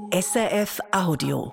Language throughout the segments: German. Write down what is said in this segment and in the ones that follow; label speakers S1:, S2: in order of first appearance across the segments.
S1: SRF Audio.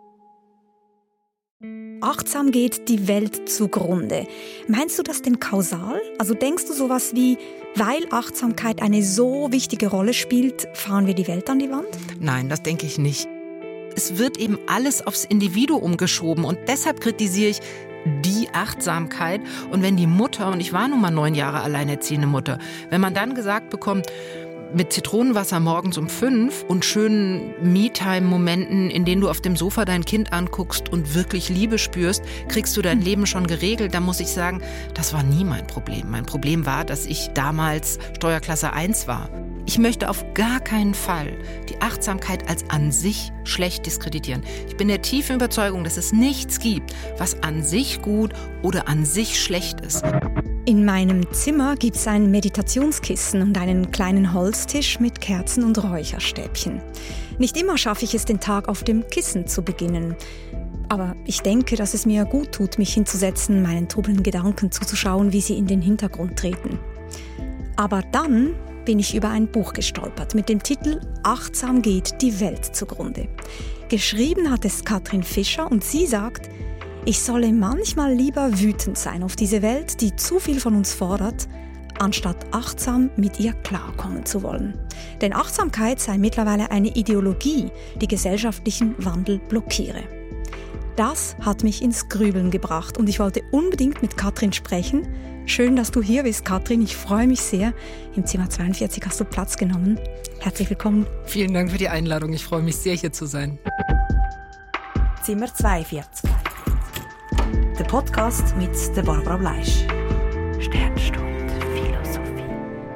S2: Achtsam geht die Welt zugrunde. Meinst du das denn kausal? Also denkst du sowas wie, weil Achtsamkeit eine so wichtige Rolle spielt, fahren wir die Welt an die Wand?
S3: Nein, das denke ich nicht. Es wird eben alles aufs Individuum geschoben und deshalb kritisiere ich die Achtsamkeit. Und wenn die Mutter, und ich war nun mal 9 Jahre alleinerziehende Mutter, wenn man dann gesagt bekommt, mit Zitronenwasser morgens um 5 und schönen Me-Time-Momenten, in denen du auf dem Sofa dein Kind anguckst und wirklich Liebe spürst, kriegst du dein Leben schon geregelt. Da muss ich sagen, das war nie mein Problem. Mein Problem war, dass ich damals Steuerklasse 1 war. Ich möchte auf gar keinen Fall die Achtsamkeit als an sich schlecht diskreditieren. Ich bin der tiefen Überzeugung, dass es nichts gibt, was an sich gut oder an sich schlecht ist.
S2: In meinem Zimmer gibt es ein Meditationskissen und einen kleinen Holztisch mit Kerzen und Räucherstäbchen. Nicht immer schaffe ich es, den Tag auf dem Kissen zu beginnen. Aber ich denke, dass es mir gut tut, mich hinzusetzen, meinen trubelnden Gedanken zuzuschauen, wie sie in den Hintergrund treten. Aber dann bin ich über ein Buch gestolpert mit dem Titel »Achtsam geht die Welt zugrunde«. Geschrieben hat es Katrin Fischer und sie sagt, ich solle manchmal lieber wütend sein auf diese Welt, die zu viel von uns fordert, anstatt achtsam mit ihr klarkommen zu wollen. Denn Achtsamkeit sei mittlerweile eine Ideologie, die gesellschaftlichen Wandel blockiere. Das hat mich ins Grübeln gebracht und ich wollte unbedingt mit Katrin sprechen. Schön, dass du hier bist, Katrin. Ich freue mich sehr. Im Zimmer 42 hast du Platz genommen. Herzlich willkommen.
S3: Vielen Dank für die Einladung. Ich freue mich sehr, hier zu sein.
S1: Zimmer 42. Der Podcast mit der Barbara Bleisch. Sternstunde Philosophie.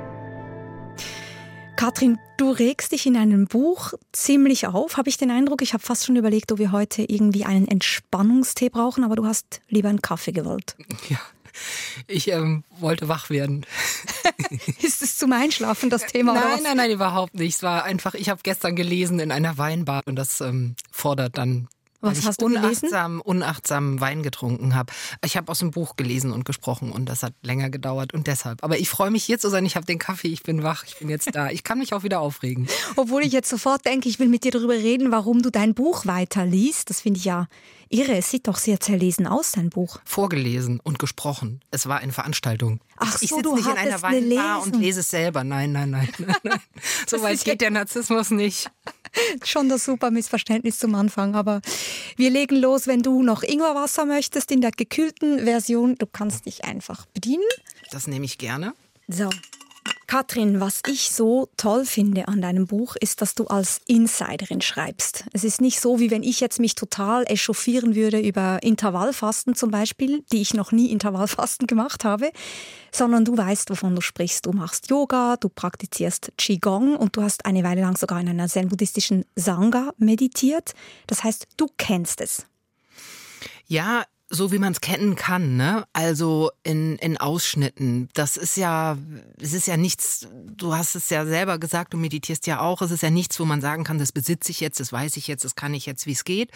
S2: Katrin, du regst dich in einem Buch ziemlich auf, habe ich den Eindruck. Ich habe fast schon überlegt, ob wir heute irgendwie einen Entspannungstee brauchen, aber du hast lieber einen Kaffee gewollt.
S3: Ja, ich wollte wach werden.
S2: Ist es zum Einschlafen das Thema?
S3: Nein, überhaupt nicht. Es war einfach, ich habe gestern gelesen in einer Weinbar und das fordert dann.
S2: Was hast du gelesen?
S3: Unachtsam Wein getrunken habe. Ich habe aus dem Buch gelesen und gesprochen und das hat länger gedauert und deshalb. Aber ich freue mich hier zu sein, ich habe den Kaffee, ich bin wach, ich bin jetzt da. Ich kann mich auch wieder aufregen.
S2: Obwohl ich jetzt sofort denke, ich will mit dir darüber reden, warum du dein Buch weiterliest. Das finde ich ja irre. Es sieht doch sehr zerlesen aus, dein Buch.
S3: Vorgelesen und gesprochen. Es war eine Veranstaltung.
S2: Ach so,
S3: ich sitze
S2: du
S3: nicht in einer
S2: hattest eine
S3: Weinbar und
S2: Lesung.
S3: lese es selber. Nein. So weit geht der Narzissmus nicht.
S2: Schon das super Missverständnis zum Anfang, aber wir legen los, wenn du noch Ingwerwasser möchtest in der gekühlten Version. Du kannst dich einfach bedienen.
S3: Das nehme ich gerne.
S2: So, Katrin, was ich so toll finde an deinem Buch, ist, dass du als Insiderin schreibst. Es ist nicht so, wie wenn ich jetzt mich total echauffieren würde über Intervallfasten zum Beispiel, die ich noch nie Intervallfasten gemacht habe, sondern du weißt, wovon du sprichst. Du machst Yoga, du praktizierst Qigong und du hast eine Weile lang sogar in einer zen-buddhistischen Sangha meditiert. Das heißt, du kennst es.
S3: Ja, so wie man es kennen kann, ne? Also in Ausschnitten. Es ist ja nichts, du hast es ja selber gesagt, du meditierst ja auch, es ist ja nichts, wo man sagen kann, das besitze ich jetzt, das weiß ich jetzt, das kann ich jetzt, wie es geht.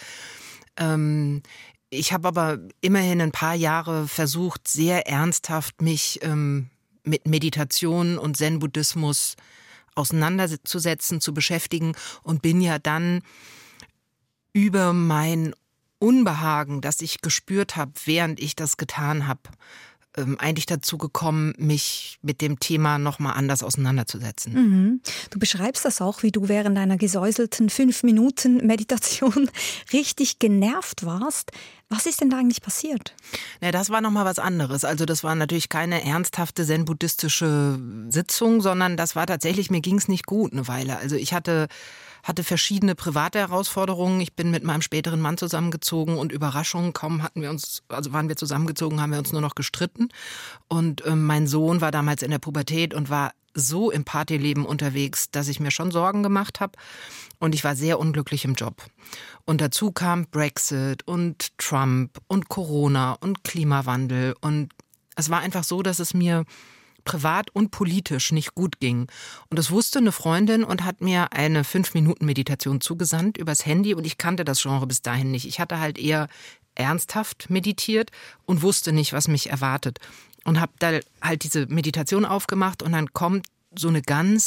S3: Ich habe aber immerhin ein paar Jahre versucht, sehr ernsthaft mich mit Meditation und Zen-Buddhismus auseinanderzusetzen, zu beschäftigen und bin ja dann über mein Unbehagen, das ich gespürt habe, während ich das getan habe, eigentlich dazu gekommen, mich mit dem Thema nochmal anders auseinanderzusetzen.
S2: Mhm. Du beschreibst das auch, wie du während einer gesäuselten 5-Minuten-Meditation richtig genervt warst. Was ist denn da eigentlich passiert?
S3: Ja, das war nochmal was anderes. Also das war natürlich keine ernsthafte zen-buddhistische Sitzung, sondern das war tatsächlich, mir ging es nicht gut eine Weile. Also ich hatte verschiedene private Herausforderungen. Ich bin mit meinem späteren Mann zusammengezogen und Überraschung, kaum waren wir zusammengezogen, haben wir uns nur noch gestritten. Und mein Sohn war damals in der Pubertät und war so im Partyleben unterwegs, dass ich mir schon Sorgen gemacht habe. Und ich war sehr unglücklich im Job. Und dazu kam Brexit und Trump und Corona und Klimawandel. Und es war einfach so, dass es mir privat und politisch nicht gut ging. Und das wusste eine Freundin und hat mir eine 5-Minuten-Meditation zugesandt übers Handy und ich kannte das Genre bis dahin nicht. Ich hatte halt eher ernsthaft meditiert und wusste nicht, was mich erwartet. Und habe da halt diese Meditation aufgemacht und dann kommt so eine ganz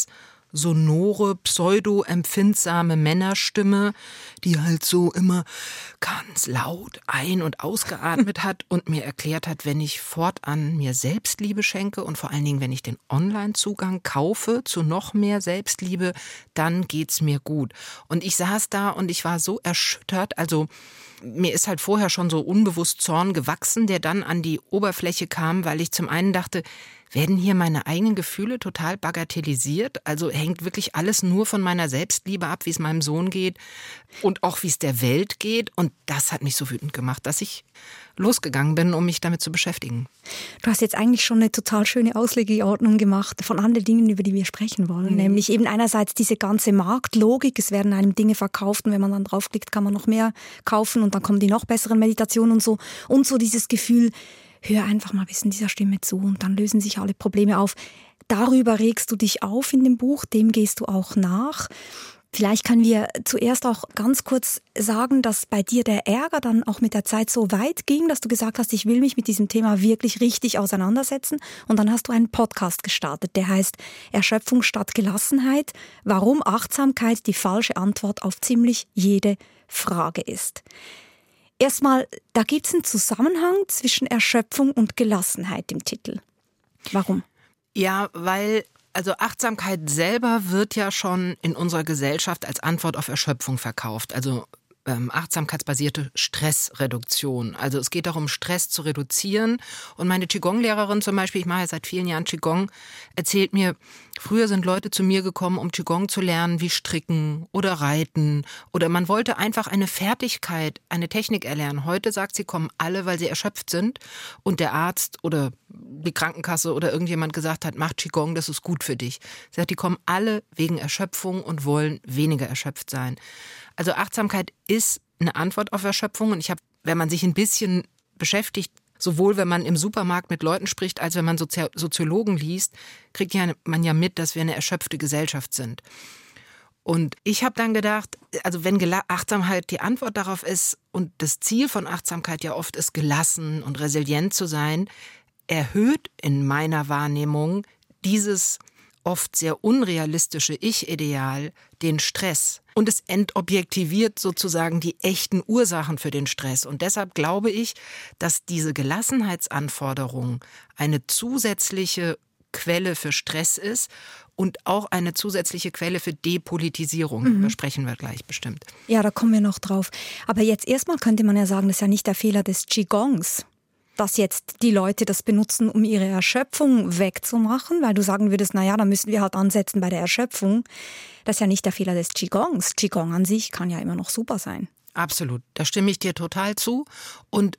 S3: sonore, pseudo-empfindsame Männerstimme, die halt so immer ganz laut ein- und ausgeatmet hat und mir erklärt hat, wenn ich fortan mir Selbstliebe schenke und vor allen Dingen, wenn ich den Online-Zugang kaufe zu noch mehr Selbstliebe, dann geht's mir gut. Und ich saß da und ich war so erschüttert, also mir ist halt vorher schon so unbewusst Zorn gewachsen, der dann an die Oberfläche kam, weil ich zum einen dachte, werden hier meine eigenen Gefühle total bagatellisiert? Also hängt wirklich alles nur von meiner Selbstliebe ab, wie es meinem Sohn geht und auch wie es der Welt geht. Und das hat mich so wütend gemacht, dass ich losgegangen bin, um mich damit zu beschäftigen.
S2: Du hast jetzt eigentlich schon eine total schöne Auslegeordnung gemacht von all den Dingen, über die wir sprechen wollen. Nämlich eben einerseits diese ganze Marktlogik, es werden einem Dinge verkauft und wenn man dann draufklickt, kann man noch mehr kaufen und dann kommen die noch besseren Meditationen und so. Und so dieses Gefühl, hör einfach mal ein bisschen dieser Stimme zu und dann lösen sich alle Probleme auf. Darüber regst du dich auf in dem Buch, dem gehst du auch nach. Vielleicht können wir zuerst auch ganz kurz sagen, dass bei dir der Ärger dann auch mit der Zeit so weit ging, dass du gesagt hast, ich will mich mit diesem Thema wirklich richtig auseinandersetzen. Und dann hast du einen Podcast gestartet, der heißt Erschöpfung statt Gelassenheit, warum Achtsamkeit die falsche Antwort auf ziemlich jede Frage ist. Erstmal, da gibt es einen Zusammenhang zwischen Erschöpfung und Gelassenheit im Titel. Warum?
S3: Ja, weil also Achtsamkeit selber wird ja schon in unserer Gesellschaft als Antwort auf Erschöpfung verkauft. Also achtsamkeitsbasierte Stressreduktion. Also es geht darum, Stress zu reduzieren. Und meine Qigong-Lehrerin zum Beispiel, ich mache ja seit vielen Jahren Qigong, erzählt mir, früher sind Leute zu mir gekommen, um Qigong zu lernen, wie Stricken oder Reiten. Oder man wollte einfach eine Fertigkeit, eine Technik erlernen. Heute sagt sie, kommen alle, weil sie erschöpft sind. Und der Arzt oder die Krankenkasse oder irgendjemand gesagt hat, mach Qigong, das ist gut für dich. Sie sagt, die kommen alle wegen Erschöpfung und wollen weniger erschöpft sein. Also Achtsamkeit ist eine Antwort auf Erschöpfung. Und ich habe, wenn man sich ein bisschen beschäftigt, sowohl wenn man im Supermarkt mit Leuten spricht, als wenn man Soziologen liest, kriegt man ja mit, dass wir eine erschöpfte Gesellschaft sind. Und ich habe dann gedacht, also wenn Achtsamkeit die Antwort darauf ist und das Ziel von Achtsamkeit ja oft ist, gelassen und resilient zu sein, erhöht in meiner Wahrnehmung dieses oft sehr unrealistische Ich-Ideal den Stress. Und es entobjektiviert sozusagen die echten Ursachen für den Stress. Und deshalb glaube ich, dass diese Gelassenheitsanforderung eine zusätzliche Quelle für Stress ist und auch eine zusätzliche Quelle für Depolitisierung. Da sprechen wir gleich bestimmt.
S2: Ja, da kommen wir noch drauf. Aber jetzt erstmal könnte man ja sagen, das ist ja nicht der Fehler des Qigongs, dass jetzt die Leute das benutzen, um ihre Erschöpfung wegzumachen, weil du sagen würdest, naja, da müssen wir halt ansetzen bei der Erschöpfung. Das ist ja nicht der Fehler des Qigongs. Qigong an sich kann ja immer noch super sein.
S3: Absolut, da stimme ich dir total zu. Und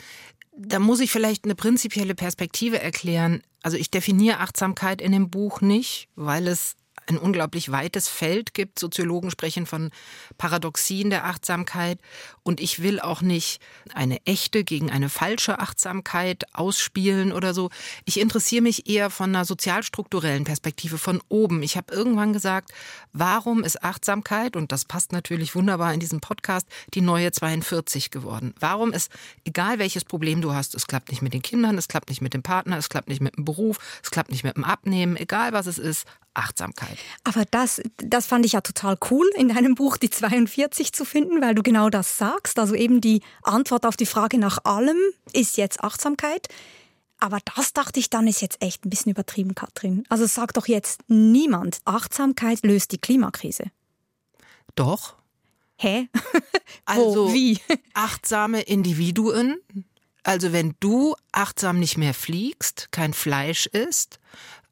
S3: da muss ich vielleicht eine prinzipielle Perspektive erklären. Also ich definiere Achtsamkeit in dem Buch nicht, weil es ein unglaublich weites Feld gibt. Soziologen sprechen von Paradoxien der Achtsamkeit. Und ich will auch nicht eine echte gegen eine falsche Achtsamkeit ausspielen oder so. Ich interessiere mich eher von einer sozialstrukturellen Perspektive von oben. Ich habe irgendwann gesagt, warum ist Achtsamkeit, und das passt natürlich wunderbar in diesem Podcast, die neue 42 geworden? Warum ist, egal welches Problem du hast, es klappt nicht mit den Kindern, es klappt nicht mit dem Partner, es klappt nicht mit dem Beruf, es klappt nicht mit dem Abnehmen, egal was es ist, Achtsamkeit.
S2: Aber das fand ich ja total cool, in deinem Buch die 42 zu finden, weil du genau das sagst. Also eben die Antwort auf die Frage nach allem ist jetzt Achtsamkeit. Aber das dachte ich dann, ist jetzt echt ein bisschen übertrieben, Katrin. Also sagt doch jetzt niemand, Achtsamkeit löst die Klimakrise.
S3: Doch.
S2: Hä?
S3: Also
S2: wie?
S3: Achtsame Individuen. Also wenn du achtsam nicht mehr fliegst, kein Fleisch isst,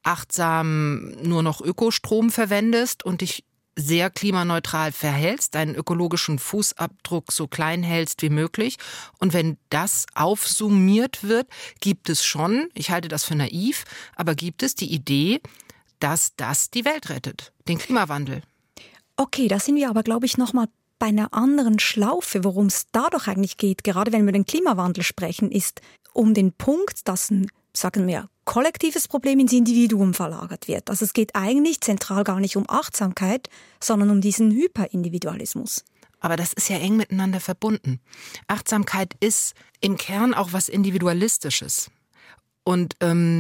S3: achtsam nur noch Ökostrom verwendest und dich sehr klimaneutral verhältst, deinen ökologischen Fußabdruck so klein hältst wie möglich. Und wenn das aufsummiert wird, gibt es schon, ich halte das für naiv, aber gibt es die Idee, dass das die Welt rettet, den Klimawandel. Okay,
S2: da sind wir aber, glaube ich, nochmal bei einer anderen Schlaufe. Worum es da doch eigentlich geht, gerade wenn wir den Klimawandel sprechen, ist um den Punkt, dass ein, sagen wir, kollektives Problem ins Individuum verlagert wird. Also es geht eigentlich zentral gar nicht um Achtsamkeit, sondern um diesen Hyperindividualismus.
S3: Aber das ist ja eng miteinander verbunden. Achtsamkeit ist im Kern auch was Individualistisches. Und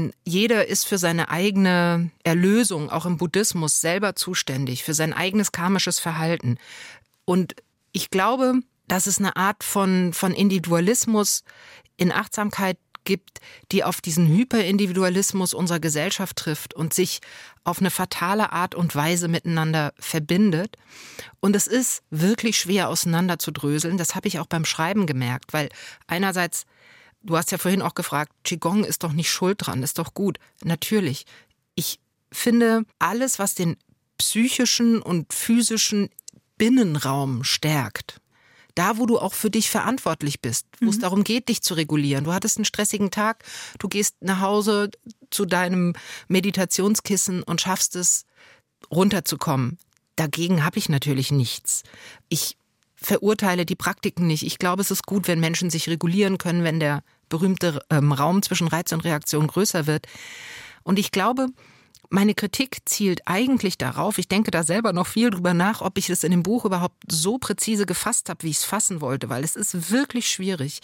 S3: jeder ist für seine eigene Erlösung, auch im Buddhismus, selber zuständig, für sein eigenes karmisches Verhalten. Und ich glaube, dass es eine Art von Individualismus in Achtsamkeit gibt, die auf diesen Hyperindividualismus unserer Gesellschaft trifft und sich auf eine fatale Art und Weise miteinander verbindet. Und es ist wirklich schwer auseinanderzudröseln. Das habe ich auch beim Schreiben gemerkt, weil einerseits, du hast ja vorhin auch gefragt, Qigong ist doch nicht schuld dran, ist doch gut. Natürlich. Ich finde, alles, was den psychischen und physischen Binnenraum stärkt, da, wo du auch für dich verantwortlich bist, wo es darum geht, dich zu regulieren. Du hattest einen stressigen Tag, du gehst nach Hause zu deinem Meditationskissen und schaffst es, runterzukommen. Dagegen habe ich natürlich nichts. Ich verurteile die Praktiken nicht. Ich glaube, es ist gut, wenn Menschen sich regulieren können, wenn der berühmte Raum zwischen Reiz und Reaktion größer wird. Und ich glaube, meine Kritik zielt eigentlich darauf, ich denke da selber noch viel drüber nach, ob ich es in dem Buch überhaupt so präzise gefasst habe, wie ich es fassen wollte, weil es ist wirklich schwierig.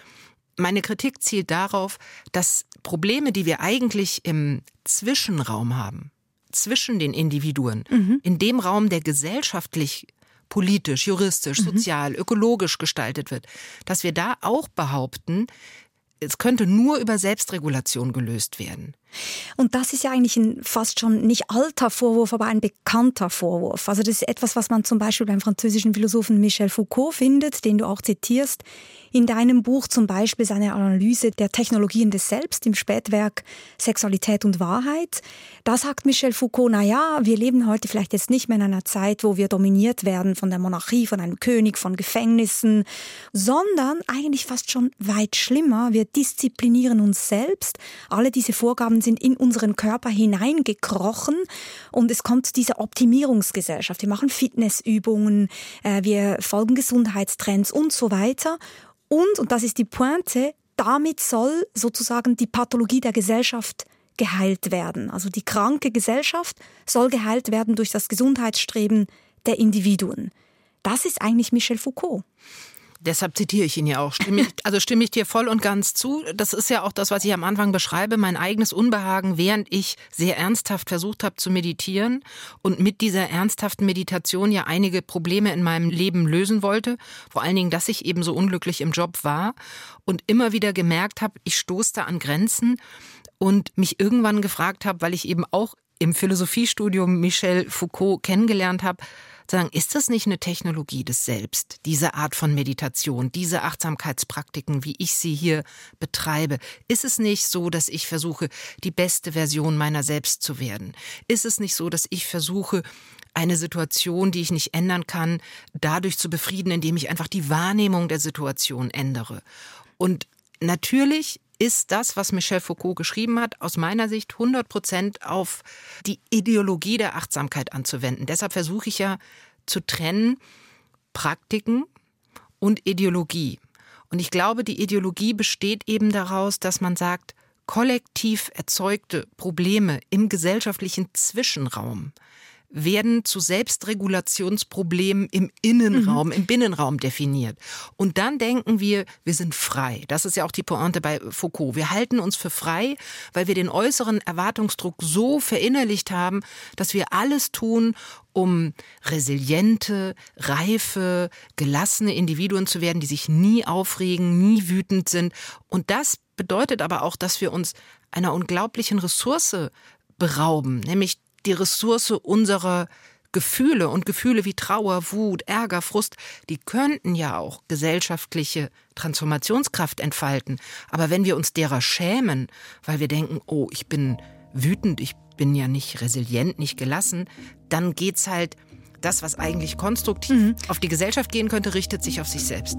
S3: Meine Kritik zielt darauf, dass Probleme, die wir eigentlich im Zwischenraum haben, zwischen den Individuen, in dem Raum, der gesellschaftlich, politisch, juristisch, sozial, ökologisch gestaltet wird, dass wir da auch behaupten, es könnte nur über Selbstregulation gelöst werden.
S2: Und das ist ja eigentlich ein fast schon nicht alter Vorwurf, aber ein bekannter Vorwurf. Also das ist etwas, was man zum Beispiel beim französischen Philosophen Michel Foucault findet, den du auch zitierst. In deinem Buch zum Beispiel seine Analyse der Technologien des Selbst im Spätwerk Sexualität und Wahrheit. Da sagt Michel Foucault, wir leben heute vielleicht jetzt nicht mehr in einer Zeit, wo wir dominiert werden von der Monarchie, von einem König, von Gefängnissen, sondern eigentlich fast schon weit schlimmer. Wir disziplinieren uns selbst. Alle diese Vorgaben sind in unseren Körper hineingekrochen und es kommt diese Optimierungsgesellschaft. Wir machen Fitnessübungen, wir folgen Gesundheitstrends und so weiter. Und das ist die Pointe, damit soll sozusagen die Pathologie der Gesellschaft geheilt werden. Also die kranke Gesellschaft soll geheilt werden durch das Gesundheitsstreben der Individuen. Das ist eigentlich Michel Foucault.
S3: Deshalb zitiere ich ihn ja auch. Stimme ich dir voll und ganz zu. Das ist ja auch das, was ich am Anfang beschreibe, mein eigenes Unbehagen, während ich sehr ernsthaft versucht habe zu meditieren und mit dieser ernsthaften Meditation ja einige Probleme in meinem Leben lösen wollte. Vor allen Dingen, dass ich eben so unglücklich im Job war und immer wieder gemerkt habe, ich stoße da an Grenzen und mich irgendwann gefragt habe, weil ich eben auch im Philosophiestudium Michel Foucault kennengelernt habe, sagen, ist das nicht eine Technologie des Selbst, diese Art von Meditation, diese Achtsamkeitspraktiken, wie ich sie hier betreibe? Ist es nicht so, dass ich versuche, die beste Version meiner selbst zu werden? Ist es nicht so, dass ich versuche, eine Situation, die ich nicht ändern kann, dadurch zu befrieden, indem ich einfach die Wahrnehmung der Situation ändere? Und natürlich ist das, was Michel Foucault geschrieben hat, aus meiner Sicht 100% auf die Ideologie der Achtsamkeit anzuwenden. Deshalb versuche ich ja zu trennen Praktiken und Ideologie. Und ich glaube, die Ideologie besteht eben daraus, dass man sagt, kollektiv erzeugte Probleme im gesellschaftlichen Zwischenraum werden zu Selbstregulationsproblemen im Innenraum, im Binnenraum definiert. Und dann denken wir sind frei. Das ist ja auch die Pointe bei Foucault. Wir halten uns für frei, weil wir den äußeren Erwartungsdruck so verinnerlicht haben, dass wir alles tun, um resiliente, reife, gelassene Individuen zu werden, die sich nie aufregen, nie wütend sind. Und das bedeutet aber auch, dass wir uns einer unglaublichen Ressource berauben, nämlich die Ressource unserer Gefühle und Gefühle wie Trauer, Wut, Ärger, Frust, die könnten ja auch gesellschaftliche Transformationskraft entfalten. Aber wenn wir uns derer schämen, weil wir denken, oh, ich bin wütend, ich bin ja nicht resilient, nicht gelassen, dann geht's halt, das, was eigentlich konstruktiv auf die Gesellschaft gehen könnte, richtet sich auf sich selbst.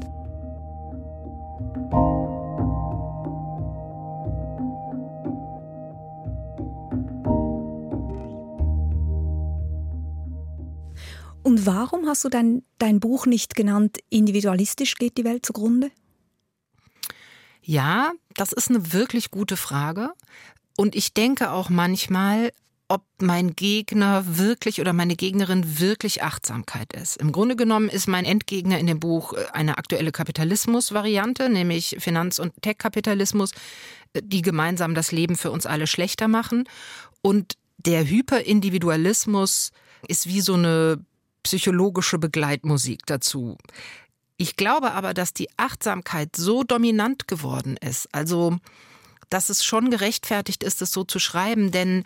S2: Und warum hast du dein Buch nicht genannt, individualistisch geht die Welt zugrunde?
S3: Ja, das ist eine wirklich gute Frage. Und ich denke auch manchmal, ob mein Gegner wirklich oder meine Gegnerin wirklich Achtsamkeit ist. Im Grunde genommen ist mein Endgegner in dem Buch eine aktuelle Kapitalismus-Variante, nämlich Finanz- und Tech-Kapitalismus, die gemeinsam das Leben für uns alle schlechter machen. Und der Hyperindividualismus ist wie so eine psychologische Begleitmusik dazu. Ich glaube aber, dass die Achtsamkeit so dominant geworden ist, also dass es schon gerechtfertigt ist, es so zu schreiben, denn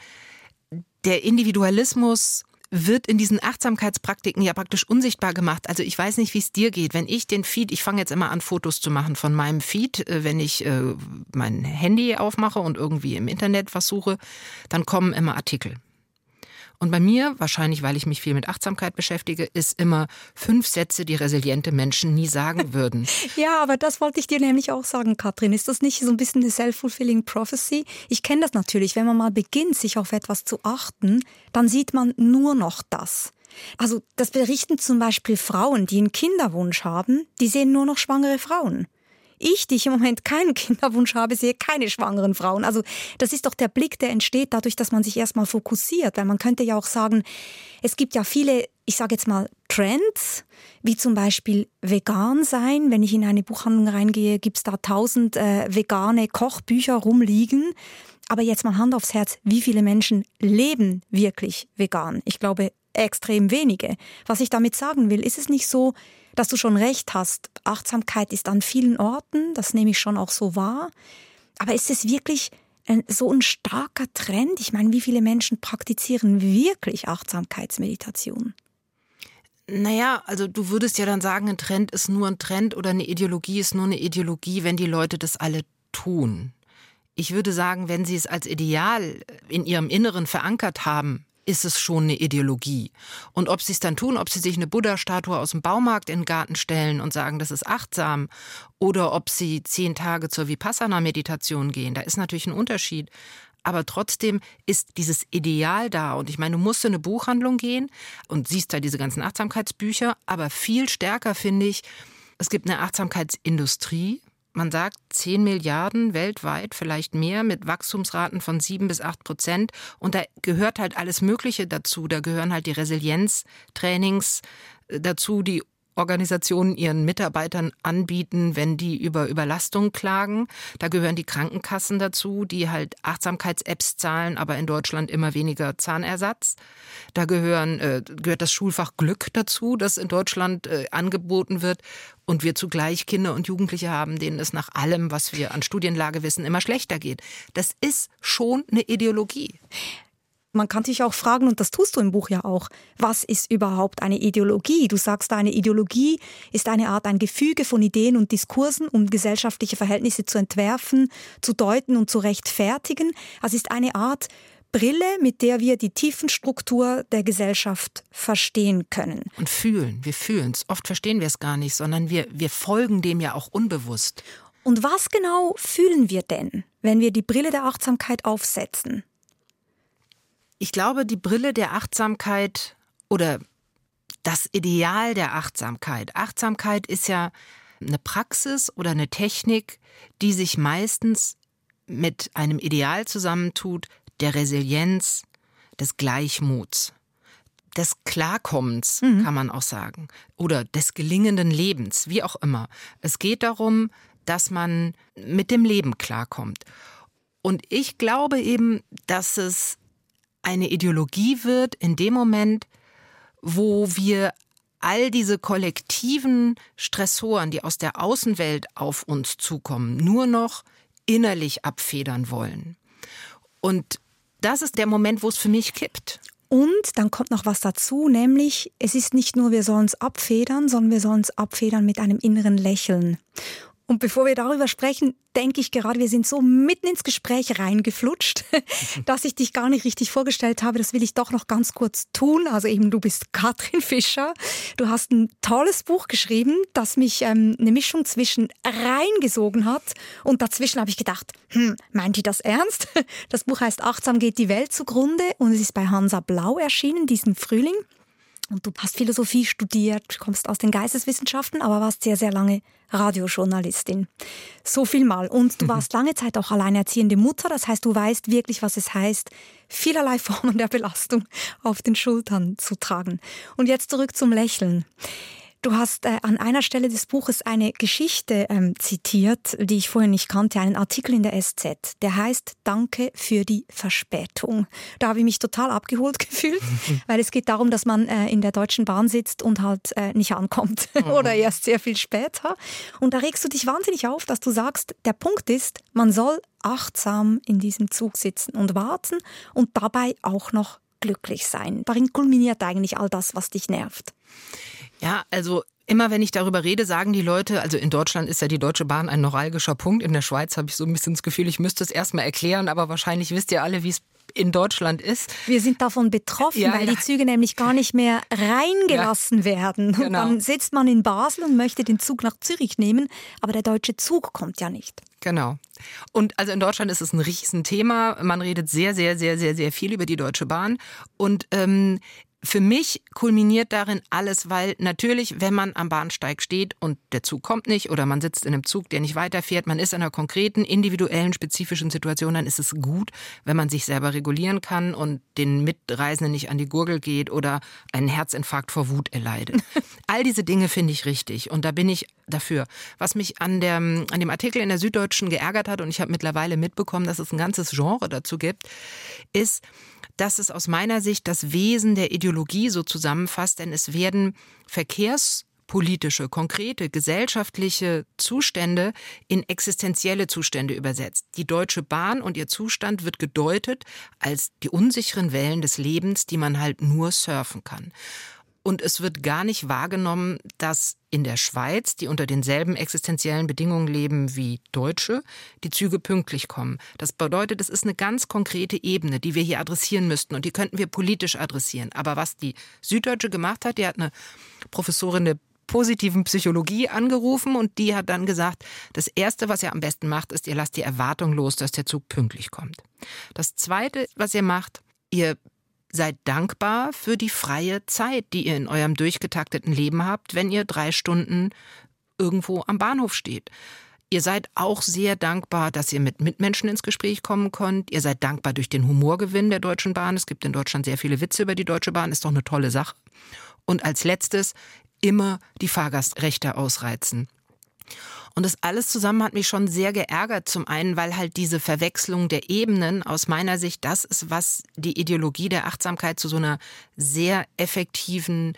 S3: der Individualismus wird in diesen Achtsamkeitspraktiken ja praktisch unsichtbar gemacht. Also ich weiß nicht, wie es dir geht. Wenn ich den Feed, ich fange jetzt immer an, Fotos zu machen von meinem Feed, wenn ich mein Handy aufmache und irgendwie im Internet was suche, dann kommen immer Artikel. Und bei mir, wahrscheinlich weil ich mich viel mit Achtsamkeit beschäftige, ist immer 5 Sätze, die resiliente Menschen nie sagen würden.
S2: Ja, aber das wollte ich dir nämlich auch sagen, Katrin. Ist das nicht so ein bisschen eine self-fulfilling prophecy? Ich kenne das natürlich, wenn man mal beginnt, sich auf etwas zu achten, dann sieht man nur noch das. Also das berichten zum Beispiel Frauen, die einen Kinderwunsch haben, die sehen nur noch schwangere Frauen. Ich, die im Moment keinen Kinderwunsch habe, sehe keine schwangeren Frauen. Also das ist doch der Blick, der entsteht dadurch, dass man sich erstmal fokussiert. Weil man könnte ja auch sagen, es gibt ja viele, ich sage jetzt mal Trends, wie zum Beispiel vegan sein. Wenn ich in eine Buchhandlung reingehe, gibt es da 1000 vegane Kochbücher rumliegen. Aber jetzt mal Hand aufs Herz, wie viele Menschen leben wirklich vegan? Ich glaube, extrem wenige. Was ich damit sagen will, ist es nicht so, dass du schon recht hast. Achtsamkeit ist an vielen Orten, das nehme ich schon auch so wahr. Aber ist es wirklich so ein starker Trend? Ich meine, wie viele Menschen praktizieren wirklich Achtsamkeitsmeditation?
S3: Naja, also du würdest ja dann sagen, ein Trend ist nur ein Trend oder eine Ideologie ist nur eine Ideologie, wenn die Leute das alle tun. Ich würde sagen, wenn sie es als Ideal in ihrem Inneren verankert haben, ist es schon eine Ideologie. Und ob sie es dann tun, ob sie sich eine Buddha-Statue aus dem Baumarkt in den Garten stellen und sagen, das ist achtsam, oder ob sie 10 Tage zur Vipassana-Meditation gehen, da ist natürlich ein Unterschied. Aber trotzdem ist dieses Ideal da. Und ich meine, du musst in eine Buchhandlung gehen und siehst da diese ganzen Achtsamkeitsbücher, aber viel stärker finde ich, es gibt eine Achtsamkeitsindustrie. Man sagt 10 Milliarden weltweit, vielleicht mehr, mit Wachstumsraten von 7-8%. Und da gehört halt alles Mögliche dazu. Da gehören halt die Resilienztrainings dazu, die Organisationen ihren Mitarbeitern anbieten, wenn die über Überlastung klagen. Da gehören die Krankenkassen dazu, die halt Achtsamkeits-Apps zahlen, aber in Deutschland immer weniger Zahnersatz. Da gehört das Schulfach Glück dazu, das in Deutschland angeboten wird. Und wir zugleich Kinder und Jugendliche haben, denen es nach allem, was wir an Studienlage wissen, immer schlechter geht. Das ist schon eine Ideologie.
S2: Man kann sich auch fragen, und das tust du im Buch ja auch, was ist überhaupt eine Ideologie? Du sagst, eine Ideologie ist eine Art, ein Gefüge von Ideen und Diskursen, um gesellschaftliche Verhältnisse zu entwerfen, zu deuten und zu rechtfertigen. Also ist eine Art Brille, mit der wir die Tiefenstruktur der Gesellschaft verstehen können.
S3: Und fühlen, wir fühlen es. Oft verstehen wir es gar nicht, sondern wir folgen dem ja auch unbewusst.
S2: Und was genau fühlen wir denn, wenn wir die Brille der Achtsamkeit aufsetzen?
S3: Ich glaube, die Brille der Achtsamkeit oder das Ideal der Achtsamkeit. Achtsamkeit ist ja eine Praxis oder eine Technik, die sich meistens mit einem Ideal zusammentut, der Resilienz, des Gleichmuts, des Klarkommens, kann man auch sagen, oder des gelingenden Lebens, wie auch immer. Es geht darum, dass man mit dem Leben klarkommt. Und ich glaube eben, dass es eine Ideologie wird in dem Moment, wo wir all diese kollektiven Stressoren, die aus der Außenwelt auf uns zukommen, nur noch innerlich abfedern wollen. Und das ist der Moment, wo es für mich kippt.
S2: Und dann kommt noch was dazu, nämlich es ist nicht nur, wir sollen es abfedern, sondern wir sollen es abfedern mit einem inneren Lächeln. Und bevor wir darüber sprechen, denke ich gerade, wir sind so mitten ins Gespräch reingeflutscht, dass ich dich gar nicht richtig vorgestellt habe. Das will ich doch noch ganz kurz tun. Also eben, du bist Katrin Fischer. Du hast ein tolles Buch geschrieben, das mich eine Mischung zwischen reingesogen hat. Und dazwischen habe ich gedacht, meint die das ernst? Das Buch heißt Achtsam geht die Welt zugrunde und es ist bei Hansa Blau erschienen, diesen Frühling. Und du hast Philosophie studiert, kommst aus den Geisteswissenschaften, aber warst sehr, sehr lange Radiojournalistin. So viel mal. Und du warst lange Zeit auch alleinerziehende Mutter. Das heißt, du weißt wirklich, was es heißt, vielerlei Formen der Belastung auf den Schultern zu tragen. Und jetzt zurück zum Lächeln. Du hast an einer Stelle des Buches eine Geschichte zitiert, die ich vorher nicht kannte, einen Artikel in der SZ. Der heißt Danke für die Verspätung. Da habe ich mich total abgeholt gefühlt, weil es geht darum, dass man in der Deutschen Bahn sitzt und halt nicht ankommt oder erst sehr viel später. Und da regst du dich wahnsinnig auf, dass du sagst, der Punkt ist, man soll achtsam in diesem Zug sitzen und warten und dabei auch noch glücklich sein. Darin kulminiert eigentlich all das, was dich nervt.
S3: Ja, also immer wenn ich darüber rede, sagen die Leute, also in Deutschland ist ja die Deutsche Bahn ein neuralgischer Punkt. In der Schweiz habe ich so ein bisschen das Gefühl, ich müsste es erstmal erklären, aber wahrscheinlich wisst ihr alle, wie es in Deutschland ist.
S2: Wir sind davon betroffen, weil die Züge nämlich gar nicht mehr reingelassen werden. Und dann sitzt man in Basel und möchte den Zug nach Zürich nehmen, aber der deutsche Zug kommt ja nicht.
S3: Genau. Und also in Deutschland ist es ein Riesenthema. Man redet sehr, sehr, sehr, sehr, sehr viel über die Deutsche Bahn. Und für mich kulminiert darin alles, weil natürlich, wenn man am Bahnsteig steht und der Zug kommt nicht oder man sitzt in einem Zug, der nicht weiterfährt, man ist in einer konkreten, individuellen, spezifischen Situation, dann ist es gut, wenn man sich selber regulieren kann und den Mitreisenden nicht an die Gurgel geht oder einen Herzinfarkt vor Wut erleidet. All diese Dinge finde ich richtig und da bin ich dafür. Was mich an dem Artikel in der Süddeutschen geärgert hat, und ich habe mittlerweile mitbekommen, dass es ein ganzes Genre dazu gibt, ist, dass es aus meiner Sicht das Wesen der Ideologie so zusammenfasst, denn es werden verkehrspolitische, konkrete, gesellschaftliche Zustände in existenzielle Zustände übersetzt. Die Deutsche Bahn und ihr Zustand wird gedeutet als die unsicheren Wellen des Lebens, die man halt nur surfen kann. Und es wird gar nicht wahrgenommen, dass in der Schweiz, die unter denselben existenziellen Bedingungen leben wie Deutsche, die Züge pünktlich kommen. Das bedeutet, es ist eine ganz konkrete Ebene, die wir hier adressieren müssten und die könnten wir politisch adressieren. Aber was die Süddeutsche gemacht hat, die hat eine Professorin der positiven Psychologie angerufen und die hat dann gesagt, das Erste, was ihr am besten macht, ist, ihr lasst die Erwartung los, dass der Zug pünktlich kommt. Das Zweite, was ihr macht, ihr seid dankbar für die freie Zeit, die ihr in eurem durchgetakteten Leben habt, wenn ihr 3 Stunden irgendwo am Bahnhof steht. Ihr seid auch sehr dankbar, dass ihr mit Mitmenschen ins Gespräch kommen könnt. Ihr seid dankbar durch den Humorgewinn der Deutschen Bahn. Es gibt in Deutschland sehr viele Witze über die Deutsche Bahn. Ist doch eine tolle Sache. Und als letztes immer die Fahrgastrechte ausreizen. Und das alles zusammen hat mich schon sehr geärgert. Zum einen, weil halt diese Verwechslung der Ebenen aus meiner Sicht das ist, was die Ideologie der Achtsamkeit zu so einer sehr effektiven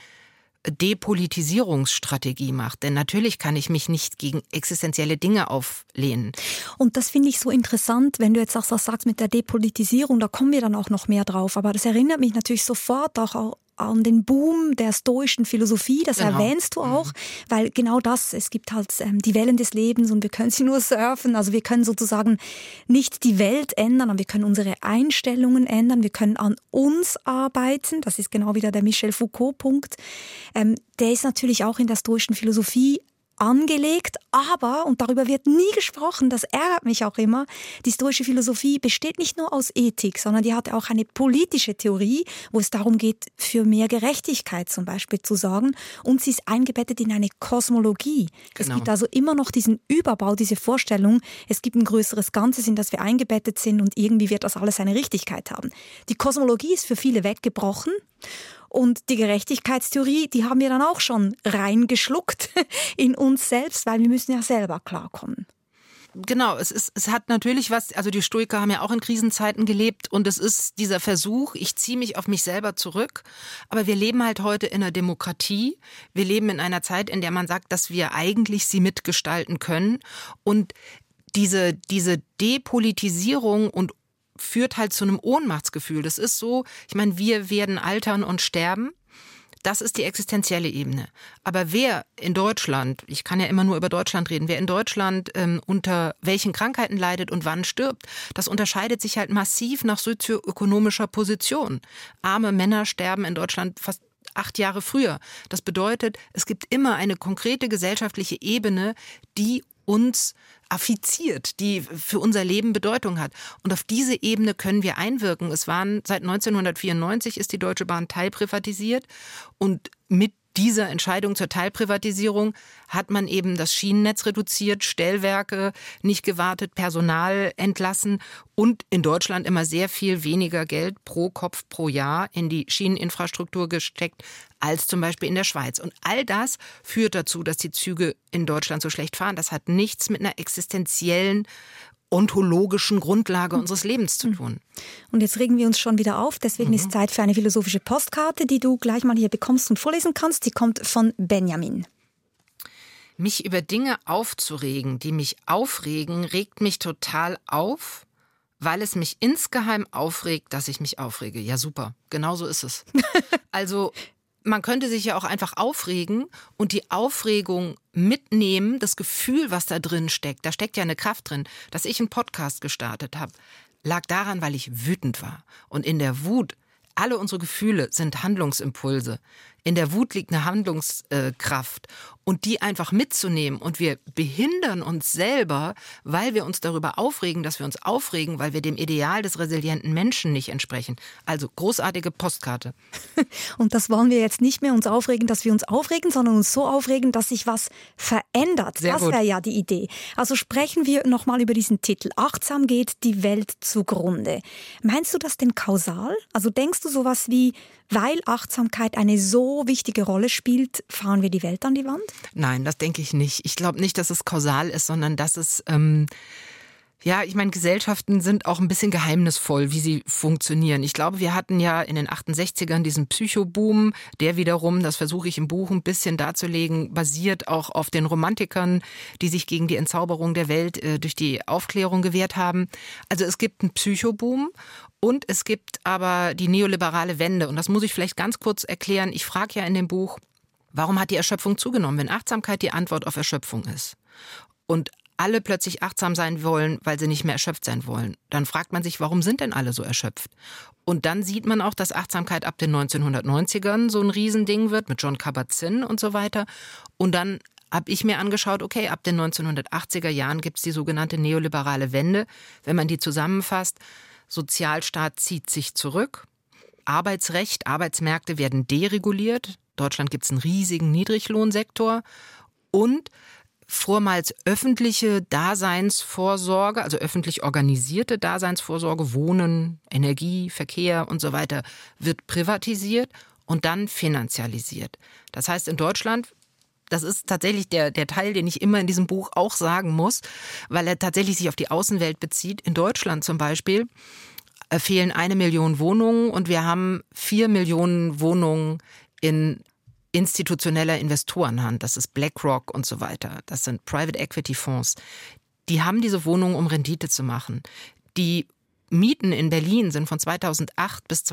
S3: Depolitisierungsstrategie macht. Denn natürlich kann ich mich nicht gegen existenzielle Dinge auflehnen.
S2: Und das finde ich so interessant, wenn du jetzt auch was sagst mit der Depolitisierung, da kommen wir dann auch noch mehr drauf. Aber das erinnert mich natürlich sofort auch an den Boom der stoischen Philosophie, das erwähnst du auch, weil genau das, es gibt halt die Wellen des Lebens und wir können sie nur surfen, also wir können sozusagen nicht die Welt ändern, aber wir können unsere Einstellungen ändern, wir können an uns arbeiten, das ist genau wieder der Michel Foucault-Punkt, der ist natürlich auch in der stoischen Philosophie angelegt, aber, und darüber wird nie gesprochen, das ärgert mich auch immer, die stoische Philosophie besteht nicht nur aus Ethik, sondern die hat auch eine politische Theorie, wo es darum geht, für mehr Gerechtigkeit zum Beispiel zu sorgen, und sie ist eingebettet in eine Kosmologie. Genau. Es gibt also immer noch diesen Überbau, diese Vorstellung, es gibt ein größeres Ganzes, in das wir eingebettet sind und irgendwie wird das alles eine Richtigkeit haben. Die Kosmologie ist für viele weggebrochen. Und die Gerechtigkeitstheorie, die haben wir dann auch schon reingeschluckt in uns selbst, weil wir müssen ja selber klarkommen.
S3: Genau, es hat natürlich was, also die Stoiker haben ja auch in Krisenzeiten gelebt und es ist dieser Versuch, ich ziehe mich auf mich selber zurück, aber wir leben halt heute in einer Demokratie, wir leben in einer Zeit, in der man sagt, dass wir eigentlich sie mitgestalten können und diese Depolitisierung und führt halt zu einem Ohnmachtsgefühl. Das ist so, ich meine, wir werden altern und sterben. Das ist die existenzielle Ebene. Aber wer in Deutschland, ich kann ja immer nur über Deutschland reden, wer in Deutschland unter welchen Krankheiten leidet und wann stirbt, das unterscheidet sich halt massiv nach sozioökonomischer Position. Arme Männer sterben in Deutschland fast 8 Jahre früher. Das bedeutet, es gibt immer eine konkrete gesellschaftliche Ebene, die uns affiziert, die für unser Leben Bedeutung hat. Und auf diese Ebene können wir einwirken. Seit 1994 ist die Deutsche Bahn teilprivatisiert und mit dieser Entscheidung zur Teilprivatisierung hat man eben das Schienennetz reduziert, Stellwerke nicht gewartet, Personal entlassen und in Deutschland immer sehr viel weniger Geld pro Kopf pro Jahr in die Schieneninfrastruktur gesteckt als zum Beispiel in der Schweiz. Und all das führt dazu, dass die Züge in Deutschland so schlecht fahren. Das hat nichts mit einer existenziellen ontologischen Grundlage unseres Lebens zu tun.
S2: Und jetzt regen wir uns schon wieder auf, deswegen ist Zeit für eine philosophische Postkarte, die du gleich mal hier bekommst und vorlesen kannst. Die kommt von Benjamin.
S3: Mich über Dinge aufzuregen, die mich aufregen, regt mich total auf, weil es mich insgeheim aufregt, dass ich mich aufrege. Ja, super, genau so ist es. Also man könnte sich ja auch einfach aufregen und die Aufregung mitnehmen, das Gefühl, was da drin steckt. Da steckt ja eine Kraft drin. Dass ich einen Podcast gestartet habe, lag daran, weil ich wütend war. Und in der Wut, alle unsere Gefühle sind Handlungsimpulse. In der Wut liegt eine Handlungskraft. Und die einfach mitzunehmen. Und wir behindern uns selber, weil wir uns darüber aufregen, dass wir uns aufregen, weil wir dem Ideal des resilienten Menschen nicht entsprechen. Also großartige Postkarte.
S2: Und das wollen wir jetzt nicht mehr uns aufregen, dass wir uns aufregen, sondern uns so aufregen, dass sich was verändert.
S3: Sehr
S2: das
S3: gut.
S2: wäre ja die Idee. Also sprechen wir nochmal über diesen Titel. Achtsam geht die Welt zugrunde. Meinst du das denn kausal? Also denkst du sowas wie, weil Achtsamkeit eine so wichtige Rolle spielt, fahren wir die Welt an die Wand?
S3: Nein, das denke ich nicht. Ich glaube nicht, dass es kausal ist, sondern dass es, ich meine, Gesellschaften sind auch ein bisschen geheimnisvoll, wie sie funktionieren. Ich glaube, wir hatten ja in den 68ern diesen Psychoboom, der wiederum, das versuche ich im Buch ein bisschen darzulegen, basiert auch auf den Romantikern, die sich gegen die Entzauberung der Welt durch die Aufklärung gewehrt haben. Also es gibt einen Psychoboom. Und es gibt aber die neoliberale Wende. Und das muss ich vielleicht ganz kurz erklären. Ich frage ja in dem Buch, warum hat die Erschöpfung zugenommen, wenn Achtsamkeit die Antwort auf Erschöpfung ist? Und alle plötzlich achtsam sein wollen, weil sie nicht mehr erschöpft sein wollen. Dann fragt man sich, warum sind denn alle so erschöpft? Und dann sieht man auch, dass Achtsamkeit ab den 1990ern so ein Riesending wird, mit Jon Kabat-Zinn und so weiter. Und dann habe ich mir angeschaut, okay, ab den 1980er Jahren gibt es die sogenannte neoliberale Wende. Wenn man die zusammenfasst, Sozialstaat zieht sich zurück, Arbeitsrecht, Arbeitsmärkte werden dereguliert, in Deutschland gibt es einen riesigen Niedriglohnsektor und vormals öffentliche Daseinsvorsorge, also öffentlich organisierte Daseinsvorsorge, Wohnen, Energie, Verkehr und so weiter, wird privatisiert und dann finanzialisiert. Das heißt in Deutschland, das ist tatsächlich der Teil, den ich immer in diesem Buch auch sagen muss, weil er tatsächlich sich auf die Außenwelt bezieht. In Deutschland zum Beispiel fehlen 1 Million Wohnungen und wir haben 4 Millionen Wohnungen in institutioneller Investorenhand. Das ist BlackRock und so weiter. Das sind Private Equity Fonds. Die haben diese Wohnungen, um Rendite zu machen. Die Mieten in Berlin sind von 2008 bis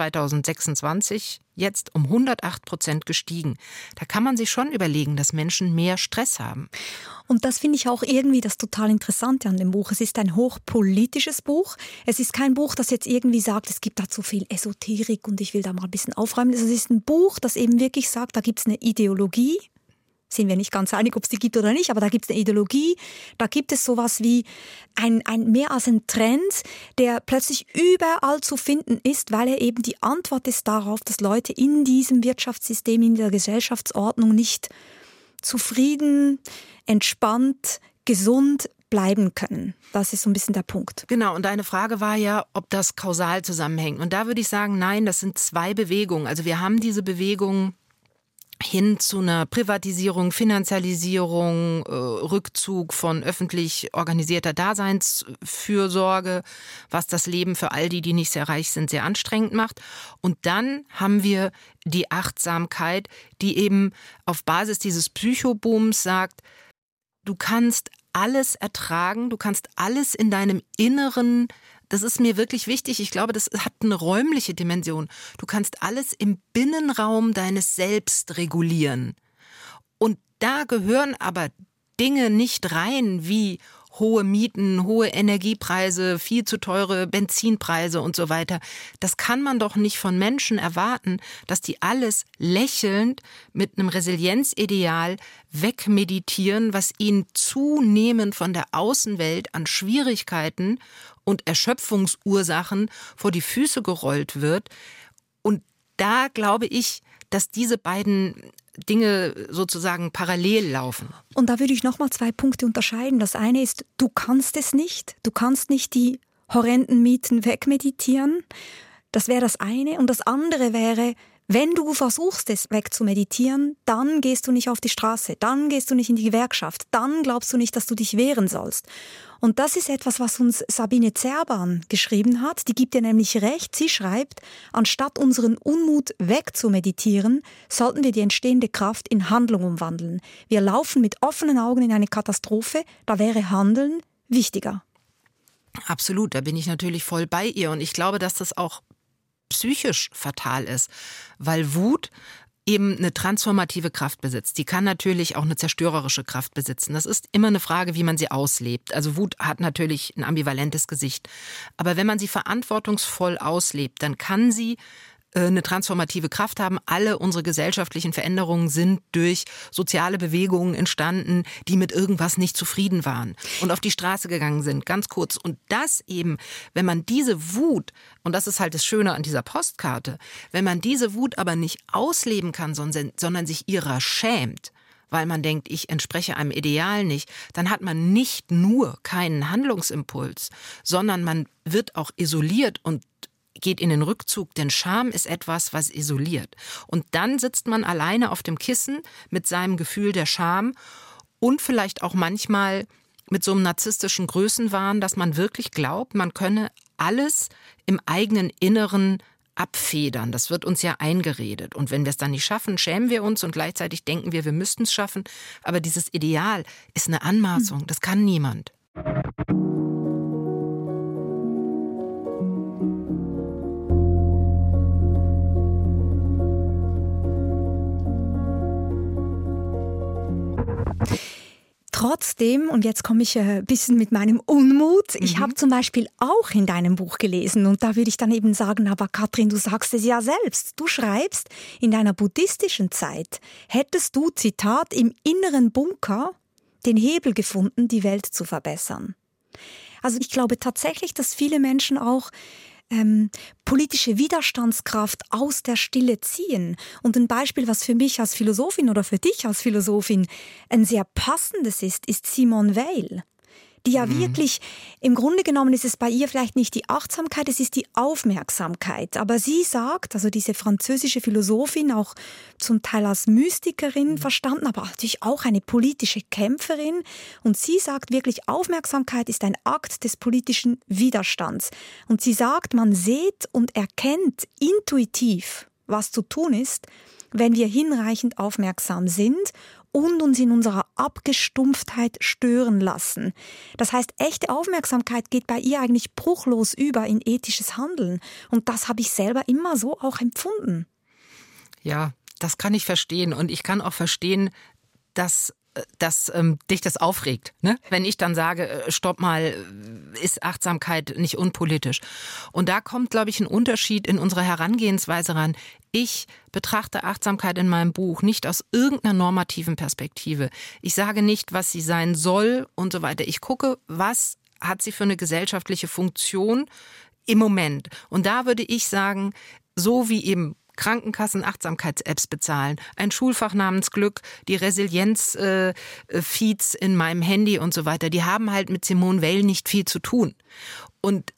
S3: 2026 jetzt um 108% gestiegen. Da kann man sich schon überlegen, dass Menschen mehr Stress haben.
S2: Und das finde ich auch irgendwie das total Interessante an dem Buch. Es ist ein hochpolitisches Buch. Es ist kein Buch, das jetzt irgendwie sagt, es gibt da zu viel Esoterik und ich will da mal ein bisschen aufräumen. Es ist ein Buch, das eben wirklich sagt, da gibt es eine Ideologie. Sind wir nicht ganz einig, ob es die gibt oder nicht, aber da gibt es eine Ideologie, da gibt es sowas wie ein mehr als ein Trend, der plötzlich überall zu finden ist, weil er eben die Antwort ist darauf, dass Leute in diesem Wirtschaftssystem, in der Gesellschaftsordnung nicht zufrieden, entspannt, gesund bleiben können. Das ist so ein bisschen der Punkt.
S3: Genau, und deine Frage war ja, ob das kausal zusammenhängt. Und da würde ich sagen, nein, das sind zwei Bewegungen. Also wir haben diese Bewegung hin zu einer Privatisierung, Finanzialisierung, Rückzug von öffentlich organisierter Daseinsfürsorge, was das Leben für all die nicht sehr reich sind, sehr anstrengend macht. Und dann haben wir die Achtsamkeit, die eben auf Basis dieses Psychobooms sagt, du kannst alles ertragen, du kannst alles in deinem Inneren. Das ist mir wirklich wichtig. Ich glaube, das hat eine räumliche Dimension. Du kannst alles im Binnenraum deines Selbst regulieren. Und da gehören aber Dinge nicht rein wie hohe Mieten, hohe Energiepreise, viel zu teure Benzinpreise und so weiter. Das kann man doch nicht von Menschen erwarten, dass die alles lächelnd mit einem Resilienzideal wegmeditieren, was ihnen zunehmend von der Außenwelt an Schwierigkeiten und Erschöpfungsursachen vor die Füße gerollt wird. Und da glaube ich, dass diese beiden Dinge sozusagen parallel laufen.
S2: Und da würde ich nochmal 2 Punkte unterscheiden. Das eine ist, du kannst es nicht. Du kannst nicht die horrenden Mieten wegmeditieren. Das wäre das eine. Und das andere wäre, wenn du versuchst, es wegzumeditieren, dann gehst du nicht auf die Straße, dann gehst du nicht in die Gewerkschaft, dann glaubst du nicht, dass du dich wehren sollst. Und das ist etwas, was uns Sabine Zerban geschrieben hat. Die gibt dir nämlich recht. Sie schreibt, anstatt unseren Unmut wegzumeditieren, sollten wir die entstehende Kraft in Handlung umwandeln. Wir laufen mit offenen Augen in eine Katastrophe, da wäre Handeln wichtiger.
S3: Absolut, da bin ich natürlich voll bei ihr. Und ich glaube, dass das auch psychisch fatal ist, weil Wut eben eine transformative Kraft besitzt. Die kann natürlich auch eine zerstörerische Kraft besitzen. Das ist immer eine Frage, wie man sie auslebt. Also Wut hat natürlich ein ambivalentes Gesicht. Aber wenn man sie verantwortungsvoll auslebt, dann kann sie eine transformative Kraft haben. Alle unsere gesellschaftlichen Veränderungen sind durch soziale Bewegungen entstanden, die mit irgendwas nicht zufrieden waren und auf die Straße gegangen sind, ganz kurz. Und das eben, wenn man diese Wut, und das ist halt das Schöne an dieser Postkarte, wenn man diese Wut aber nicht ausleben kann, sondern sich ihrer schämt, weil man denkt, ich entspreche einem Ideal nicht, dann hat man nicht nur keinen Handlungsimpuls, sondern man wird auch isoliert und geht in den Rückzug, denn Scham ist etwas, was isoliert. Und dann sitzt man alleine auf dem Kissen mit seinem Gefühl der Scham und vielleicht auch manchmal mit so einem narzisstischen Größenwahn, dass man wirklich glaubt, man könne alles im eigenen Inneren abfedern. Das wird uns ja eingeredet. Und wenn wir es dann nicht schaffen, schämen wir uns und gleichzeitig denken wir müssten es schaffen. Aber dieses Ideal ist eine Anmaßung. Das kann niemand.
S2: Trotzdem, und jetzt komme ich ein bisschen mit meinem Unmut, ich habe zum Beispiel auch in deinem Buch gelesen und da würde ich dann eben sagen, aber Katrin, du sagst es ja selbst, du schreibst, in deiner buddhistischen Zeit hättest du, Zitat, im inneren Bunker den Hebel gefunden, die Welt zu verbessern. Also ich glaube tatsächlich, dass viele Menschen auch politische Widerstandskraft aus der Stille ziehen. Und ein Beispiel, was für mich als Philosophin oder für dich als Philosophin ein sehr passendes ist Simone Weil. Die ja wirklich, im Grunde genommen ist es bei ihr vielleicht nicht die Achtsamkeit, es ist die Aufmerksamkeit. Aber sie sagt, also diese französische Philosophin, auch zum Teil als Mystikerin verstanden, aber natürlich auch eine politische Kämpferin. Und sie sagt wirklich, Aufmerksamkeit ist ein Akt des politischen Widerstands. Und sie sagt, man sieht und erkennt intuitiv, was zu tun ist, wenn wir hinreichend aufmerksam sind und uns in unserer Abgestumpftheit stören lassen. Das heißt, echte Aufmerksamkeit geht bei ihr eigentlich bruchlos über in ethisches Handeln. Und das habe ich selber immer so auch empfunden.
S3: Ja, das kann ich verstehen. Und ich kann auch verstehen, dass dich das aufregt, ne? Wenn ich dann sage, stopp mal, ist Achtsamkeit nicht unpolitisch? Und da kommt, glaube ich, ein Unterschied in unserer Herangehensweise ran. Ich betrachte Achtsamkeit in meinem Buch nicht aus irgendeiner normativen Perspektive. Ich sage nicht, was sie sein soll und so weiter. Ich gucke, was hat sie für eine gesellschaftliche Funktion im Moment. Und da würde ich sagen, so wie eben Krankenkassen Achtsamkeits-Apps bezahlen, ein Schulfach namens Glück, die Resilienz-Feeds in meinem Handy und so weiter, die haben halt mit Simone Weil nicht viel zu tun. Und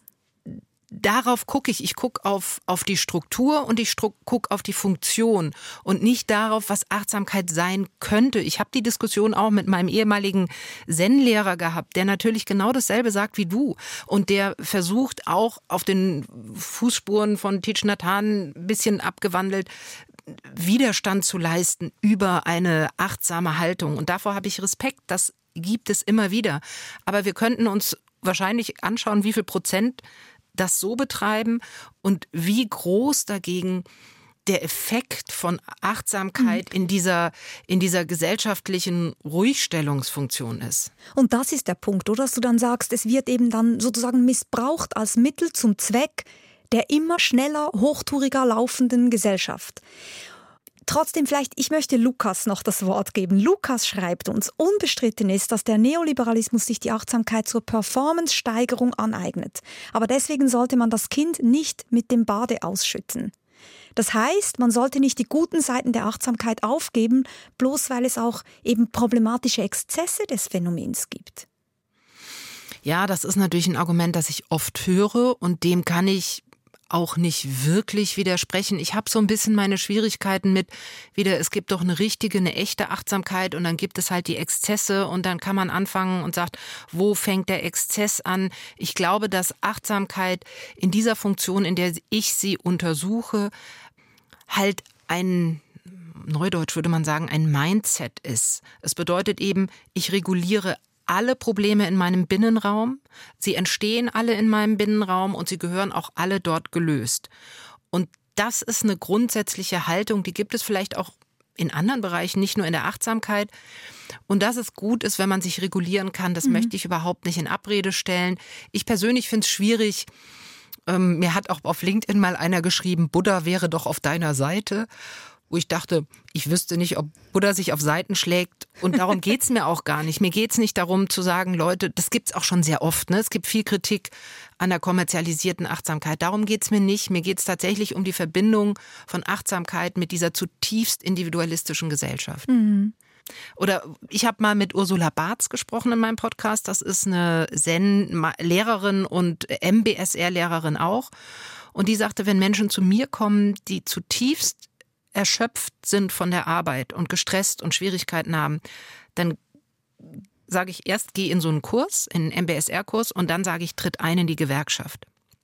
S3: darauf gucke ich. Ich gucke auf die Struktur und ich gucke auf die Funktion und nicht darauf, was Achtsamkeit sein könnte. Ich habe die Diskussion auch mit meinem ehemaligen Zen-Lehrer gehabt, der natürlich genau dasselbe sagt wie du und der versucht auch auf den Fußspuren von Thich Nhat Hanh ein bisschen abgewandelt Widerstand zu leisten über eine achtsame Haltung. Und davor habe ich Respekt. Das gibt es immer wieder. Aber wir könnten uns wahrscheinlich anschauen, wie viel Prozent das so betreiben und wie groß dagegen der Effekt von Achtsamkeit in dieser gesellschaftlichen Ruhigstellungsfunktion ist.
S2: Und das ist der Punkt, oder? Dass du dann sagst, es wird eben dann sozusagen missbraucht als Mittel zum Zweck der immer schneller, hochtouriger laufenden Gesellschaft. Trotzdem vielleicht, ich möchte Lukas noch das Wort geben. Lukas schreibt uns, unbestritten ist, dass der Neoliberalismus sich die Achtsamkeit zur Performance-Steigerung aneignet. Aber deswegen sollte man das Kind nicht mit dem Bade ausschütten. Das heißt, man sollte nicht die guten Seiten der Achtsamkeit aufgeben, bloß weil es auch eben problematische Exzesse des Phänomens gibt.
S3: Ja, das ist natürlich ein Argument, das ich oft höre und dem kann ich auch nicht wirklich widersprechen. Ich habe so ein bisschen meine Schwierigkeiten mit, es gibt doch eine richtige, eine echte Achtsamkeit und dann gibt es halt die Exzesse und dann kann man anfangen und sagt, wo fängt der Exzess an? Ich glaube, dass Achtsamkeit in dieser Funktion, in der ich sie untersuche, halt ein, neudeutsch würde man sagen, ein Mindset ist. Es bedeutet eben, ich reguliere alle Probleme in meinem Binnenraum, sie entstehen alle in meinem Binnenraum und sie gehören auch alle dort gelöst. Und das ist eine grundsätzliche Haltung, die gibt es vielleicht auch in anderen Bereichen, nicht nur in der Achtsamkeit. Und dass es gut ist, wenn man sich regulieren kann, das möchte ich überhaupt nicht in Abrede stellen. Ich persönlich finde es schwierig, mir hat auch auf LinkedIn mal einer geschrieben, Buddha wäre doch auf deiner Seite. Wo ich dachte, ich wüsste nicht, ob Buddha sich auf Seiten schlägt. Und darum geht's mir auch gar nicht. Mir geht's nicht darum zu sagen, Leute, das gibt's auch schon sehr oft. Ne? Es gibt viel Kritik an der kommerzialisierten Achtsamkeit. Darum geht's mir nicht. Mir geht's tatsächlich um die Verbindung von Achtsamkeit mit dieser zutiefst individualistischen Gesellschaft. Mhm. Oder ich habe mal mit Ursula Barth gesprochen in meinem Podcast. Das ist eine Zen-Lehrerin und MBSR-Lehrerin auch. Und die sagte, wenn Menschen zu mir kommen, die zutiefst erschöpft sind von der Arbeit und gestresst und Schwierigkeiten haben, dann sage ich erst, geh in so einen Kurs, in einen MBSR-Kurs und dann sage ich, tritt ein in die Gewerkschaft.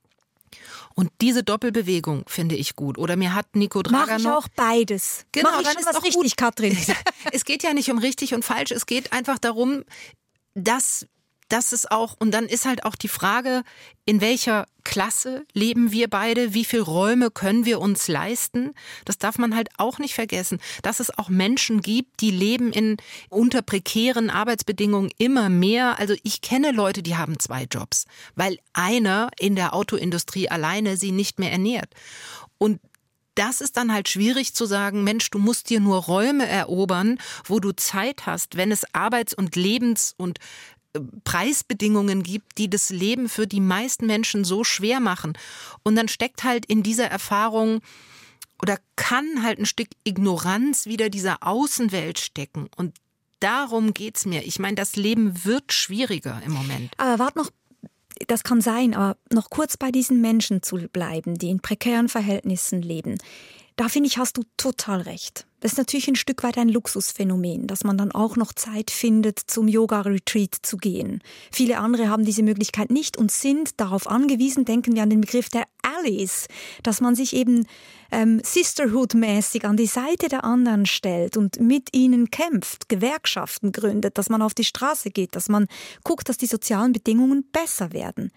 S3: Und diese Doppelbewegung finde ich gut. Oder mir hat Nico Draganov...
S2: Mach ich auch beides.
S3: Genau,
S2: mach ich
S3: dann
S2: schon
S3: ist
S2: was
S3: doch
S2: richtig,
S3: gut.
S2: Katrin.
S3: Es geht ja nicht um richtig und falsch, es geht einfach darum, dass es auch, und dann ist halt auch die Frage, in welcher Klasse leben wir beide, wie viel Räume können wir uns leisten? Das darf man halt auch nicht vergessen, dass es auch Menschen gibt, die leben unter prekären Arbeitsbedingungen immer mehr. Also ich kenne Leute, die haben 2 Jobs, weil einer in der Autoindustrie alleine sie nicht mehr ernährt. Und das ist dann halt schwierig zu sagen, Mensch, du musst dir nur Räume erobern, wo du Zeit hast, wenn es Arbeits- und Lebens- und Preisbedingungen gibt, die das Leben für die meisten Menschen so schwer machen. Und dann steckt halt in dieser Erfahrung oder kann halt ein Stück Ignoranz wieder dieser Außenwelt stecken. Und darum geht's mir. Ich meine, das Leben wird schwieriger im Moment.
S2: Aber warte noch, das kann sein, aber noch kurz bei diesen Menschen zu bleiben, die in prekären Verhältnissen leben. Da finde ich, hast du total recht. Das ist natürlich ein Stück weit ein Luxusphänomen, dass man dann auch noch Zeit findet, zum Yoga-Retreat zu gehen. Viele andere haben diese Möglichkeit nicht und sind darauf angewiesen, denken wir an den Begriff der Allies, dass man sich eben Sisterhood-mäßig an die Seite der anderen stellt und mit ihnen kämpft, Gewerkschaften gründet, dass man auf die Straße geht, dass man guckt, dass die sozialen Bedingungen besser werden.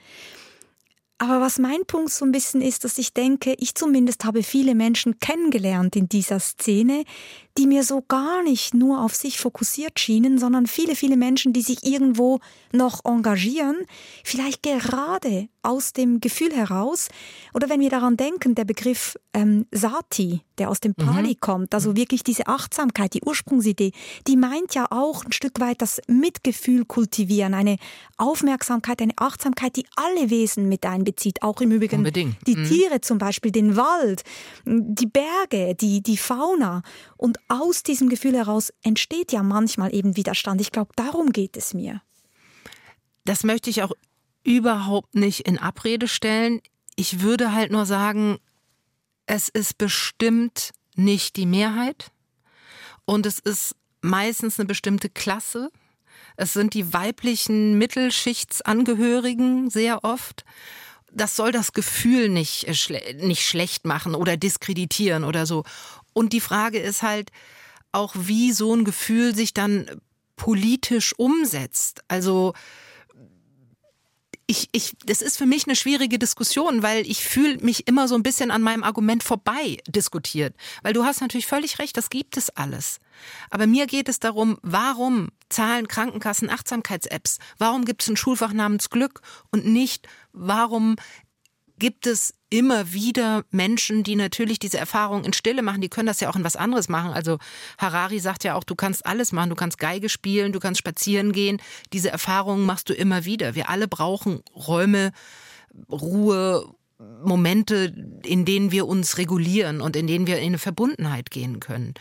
S2: Aber was mein Punkt so ein bisschen ist, dass ich denke, ich zumindest habe viele Menschen kennengelernt in dieser Szene, die mir so gar nicht nur auf sich fokussiert schienen, sondern viele, viele Menschen, die sich irgendwo noch engagieren, vielleicht gerade aus dem Gefühl heraus, oder wenn wir daran denken, der Begriff Sati, der aus dem Pali kommt, also wirklich diese Achtsamkeit, die Ursprungsidee, die meint ja auch ein Stück weit das Mitgefühl kultivieren, eine Aufmerksamkeit, eine Achtsamkeit, die alle Wesen mit einbezieht, auch im Übrigen die Tiere zum Beispiel, den Wald, die Berge, die Fauna. Und aus diesem Gefühl heraus entsteht ja manchmal eben Widerstand. Ich glaube, darum geht es mir.
S3: Das möchte ich auch überhaupt nicht in Abrede stellen. Ich würde halt nur sagen, es ist bestimmt nicht die Mehrheit und es ist meistens eine bestimmte Klasse. Es sind die weiblichen Mittelschichtsangehörigen sehr oft. Das soll das Gefühl nicht schlecht machen oder diskreditieren oder so. Und die Frage ist halt auch, wie so ein Gefühl sich dann politisch umsetzt. Also das ist für mich eine schwierige Diskussion, weil ich fühle mich immer so ein bisschen an meinem Argument vorbei diskutiert. Weil du hast natürlich völlig recht, das gibt es alles. Aber mir geht es darum, warum zahlen Krankenkassen Achtsamkeits-Apps? Warum gibt es ein Schulfach namens Glück und nicht, warum gibt es immer wieder Menschen, die natürlich diese Erfahrung in Stille machen, die können das ja auch in was anderes machen. Also Harari sagt ja auch, du kannst alles machen, du kannst Geige spielen, du kannst spazieren gehen. Diese Erfahrungen machst du immer wieder. Wir alle brauchen Räume, Ruhe, Momente, in denen wir uns regulieren und in denen wir in eine Verbundenheit gehen können.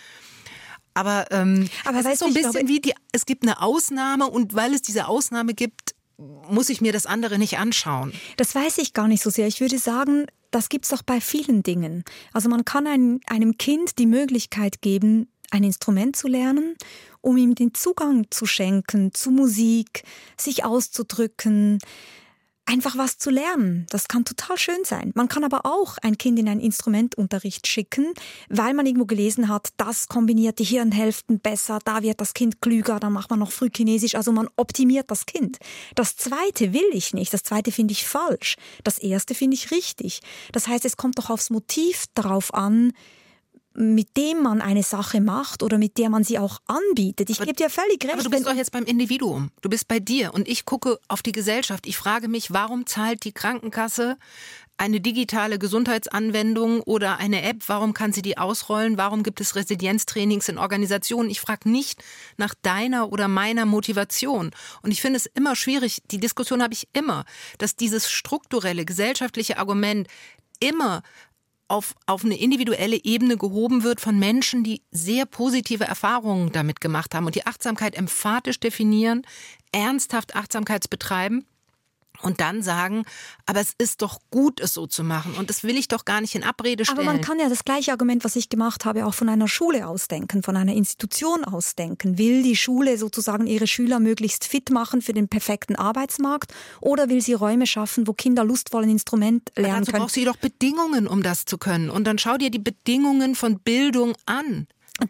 S3: Aber es ist so ein bisschen wie, es gibt eine Ausnahme und weil es diese Ausnahme gibt, muss ich mir das andere nicht anschauen.
S2: Das weiß ich gar nicht so sehr. Ich würde sagen, das gibt's doch bei vielen Dingen. Also man kann einem Kind die Möglichkeit geben, ein Instrument zu lernen, um ihm den Zugang zu schenken zu Musik, sich auszudrücken, einfach was zu lernen. Das kann total schön sein. Man kann aber auch ein Kind in einen Instrumentunterricht schicken, weil man irgendwo gelesen hat, das kombiniert die Hirnhälften besser, da wird das Kind klüger, dann macht man noch Frühchinesisch, also man optimiert das Kind. Das Zweite will ich nicht, das Zweite finde ich falsch, das Erste finde ich richtig. Das heißt, es kommt doch aufs Motiv darauf an, mit dem man eine Sache macht oder mit der man sie auch anbietet. Ich gebe dir völlig recht.
S3: Aber du bist doch jetzt beim Individuum. Du bist bei dir und ich gucke auf die Gesellschaft. Ich frage mich, warum zahlt die Krankenkasse eine digitale Gesundheitsanwendung oder eine App? Warum kann sie die ausrollen? Warum gibt es Resilienztrainings in Organisationen? Ich frage nicht nach deiner oder meiner Motivation. Und ich finde es immer schwierig, die Diskussion habe ich immer, dass dieses strukturelle, gesellschaftliche Argument immer auf eine individuelle Ebene gehoben wird von Menschen, die sehr positive Erfahrungen damit gemacht haben und die Achtsamkeit emphatisch definieren, ernsthaft Achtsamkeit betreiben und dann sagen, aber es ist doch gut, es so zu machen und das will ich doch gar nicht in Abrede stellen.
S2: Aber man kann ja das gleiche Argument, was ich gemacht habe, auch von einer Schule ausdenken, von einer Institution ausdenken. Will die Schule sozusagen ihre Schüler möglichst fit machen für den perfekten Arbeitsmarkt oder will sie Räume schaffen, wo Kinder lustvoll ein Instrument lernen
S3: dazu
S2: können?
S3: Brauchst du doch Bedingungen, um das zu können und dann schau dir die Bedingungen von Bildung an.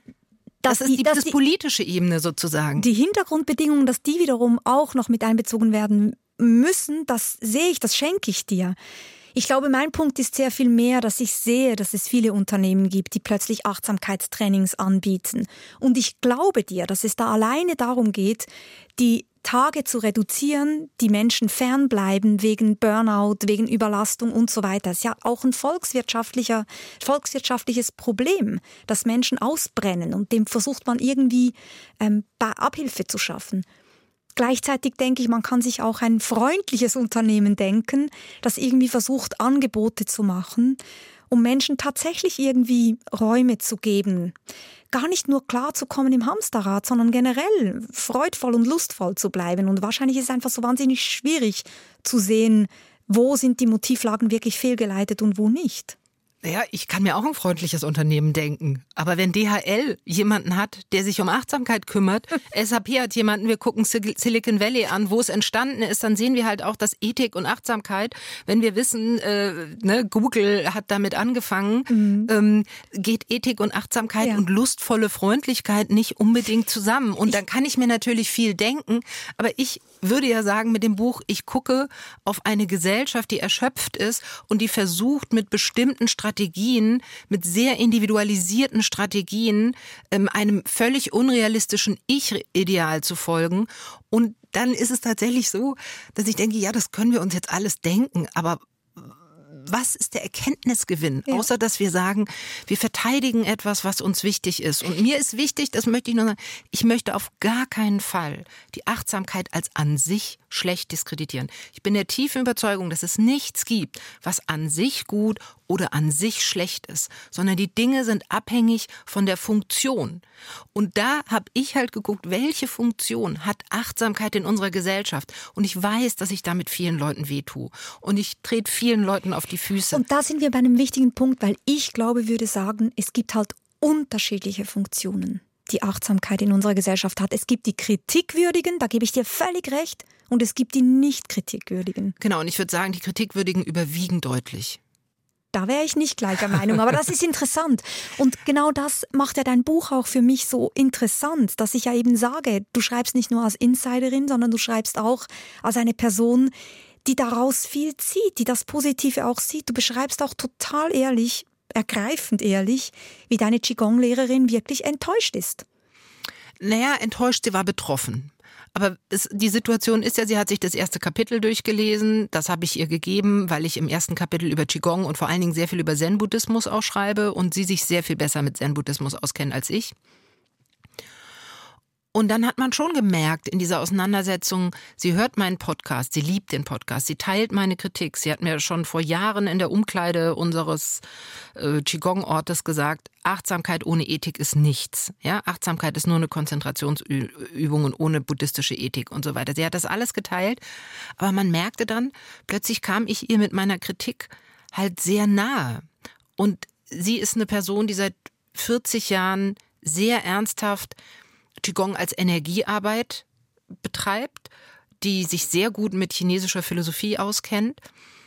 S3: Das ist die politische Ebene sozusagen.
S2: Die Hintergrundbedingungen, dass die wiederum auch noch mit einbezogen werden müssen, das sehe ich, das schenke ich dir. Ich glaube, mein Punkt ist sehr viel mehr, dass ich sehe, dass es viele Unternehmen gibt, die plötzlich Achtsamkeitstrainings anbieten. Und ich glaube dir, dass es da alleine darum geht, die Tage zu reduzieren, die Menschen fernbleiben wegen Burnout, wegen Überlastung und so weiter. Es ist ja auch ein volkswirtschaftliches Problem, dass Menschen ausbrennen und dem versucht man irgendwie Abhilfe zu schaffen. Gleichzeitig denke ich, man kann sich auch ein freundliches Unternehmen denken, das irgendwie versucht, Angebote zu machen, um Menschen tatsächlich irgendwie Räume zu geben. Gar nicht nur klarzukommen im Hamsterrad, sondern generell freudvoll und lustvoll zu bleiben. Und wahrscheinlich ist es einfach so wahnsinnig schwierig zu sehen, wo sind die Motivlagen wirklich fehlgeleitet und wo nicht.
S3: Ja, ich kann mir auch ein freundliches Unternehmen denken. Aber wenn DHL jemanden hat, der sich um Achtsamkeit kümmert, SAP hat jemanden, wir gucken Silicon Valley an, wo es entstanden ist, dann sehen wir halt auch, dass Ethik und Achtsamkeit, wenn wir wissen, Google hat damit angefangen, geht Ethik und Achtsamkeit und lustvolle Freundlichkeit nicht unbedingt zusammen. Und dann kann ich mir natürlich viel denken, aber ich würde ja sagen mit dem Buch, ich gucke auf eine Gesellschaft, die erschöpft ist und die versucht mit bestimmten Strategien, mit sehr individualisierten Strategien, einem völlig unrealistischen Ich-Ideal zu folgen. Und dann ist es tatsächlich so, dass ich denke, ja, das können wir uns jetzt alles denken, aber was ist der Erkenntnisgewinn? Ja. Außer, dass wir sagen, wir verteidigen etwas, was uns wichtig ist. Und mir ist wichtig, das möchte ich nur sagen, ich möchte auf gar keinen Fall die Achtsamkeit als an sich schlecht diskreditieren. Ich bin der tiefen Überzeugung, dass es nichts gibt, was an sich gut oder an sich schlecht ist, sondern die Dinge sind abhängig von der Funktion. Und da habe ich halt geguckt, welche Funktion hat Achtsamkeit in unserer Gesellschaft? Und ich weiß, dass ich damit vielen Leuten wehtue. Und ich trete vielen Leuten auf die Füße.
S2: Und da sind wir bei einem wichtigen Punkt, weil ich glaube, würde sagen, es gibt halt unterschiedliche Funktionen, die Achtsamkeit in unserer Gesellschaft hat. Es gibt die kritikwürdigen, da gebe ich dir völlig recht, und es gibt die nicht kritikwürdigen.
S3: Genau, und ich würde sagen, die kritikwürdigen überwiegen deutlich.
S2: Da wäre ich nicht gleicher Meinung, aber das ist interessant. Und genau das macht ja dein Buch auch für mich so interessant, dass ich ja eben sage, du schreibst nicht nur als Insiderin, sondern du schreibst auch als eine Person, die daraus viel zieht, die das Positive auch sieht. Du beschreibst auch total ehrlich, ergreifend ehrlich, wie deine Qigong-Lehrerin wirklich enttäuscht ist.
S3: Naja, enttäuscht, sie war betroffen. Aber die Situation ist ja, sie hat sich das erste Kapitel durchgelesen. Das habe ich ihr gegeben, weil ich im ersten Kapitel über Qigong und vor allen Dingen sehr viel über Zen-Buddhismus auch schreibe und sie sich sehr viel besser mit Zen-Buddhismus auskennt als ich. Und dann hat man schon gemerkt in dieser Auseinandersetzung, sie hört meinen Podcast, sie liebt den Podcast, sie teilt meine Kritik. Sie hat mir schon vor Jahren in der Umkleide unseres Qigong-Ortes gesagt, Achtsamkeit ohne Ethik ist nichts. Ja? Achtsamkeit ist nur eine Konzentrationsübung und ohne buddhistische Ethik und so weiter. Sie hat das alles geteilt, aber man merkte dann, plötzlich kam ich ihr mit meiner Kritik halt sehr nahe. Und sie ist eine Person, die seit 40 Jahren sehr ernsthaft Qigong als Energiearbeit betreibt, die sich sehr gut mit chinesischer Philosophie auskennt.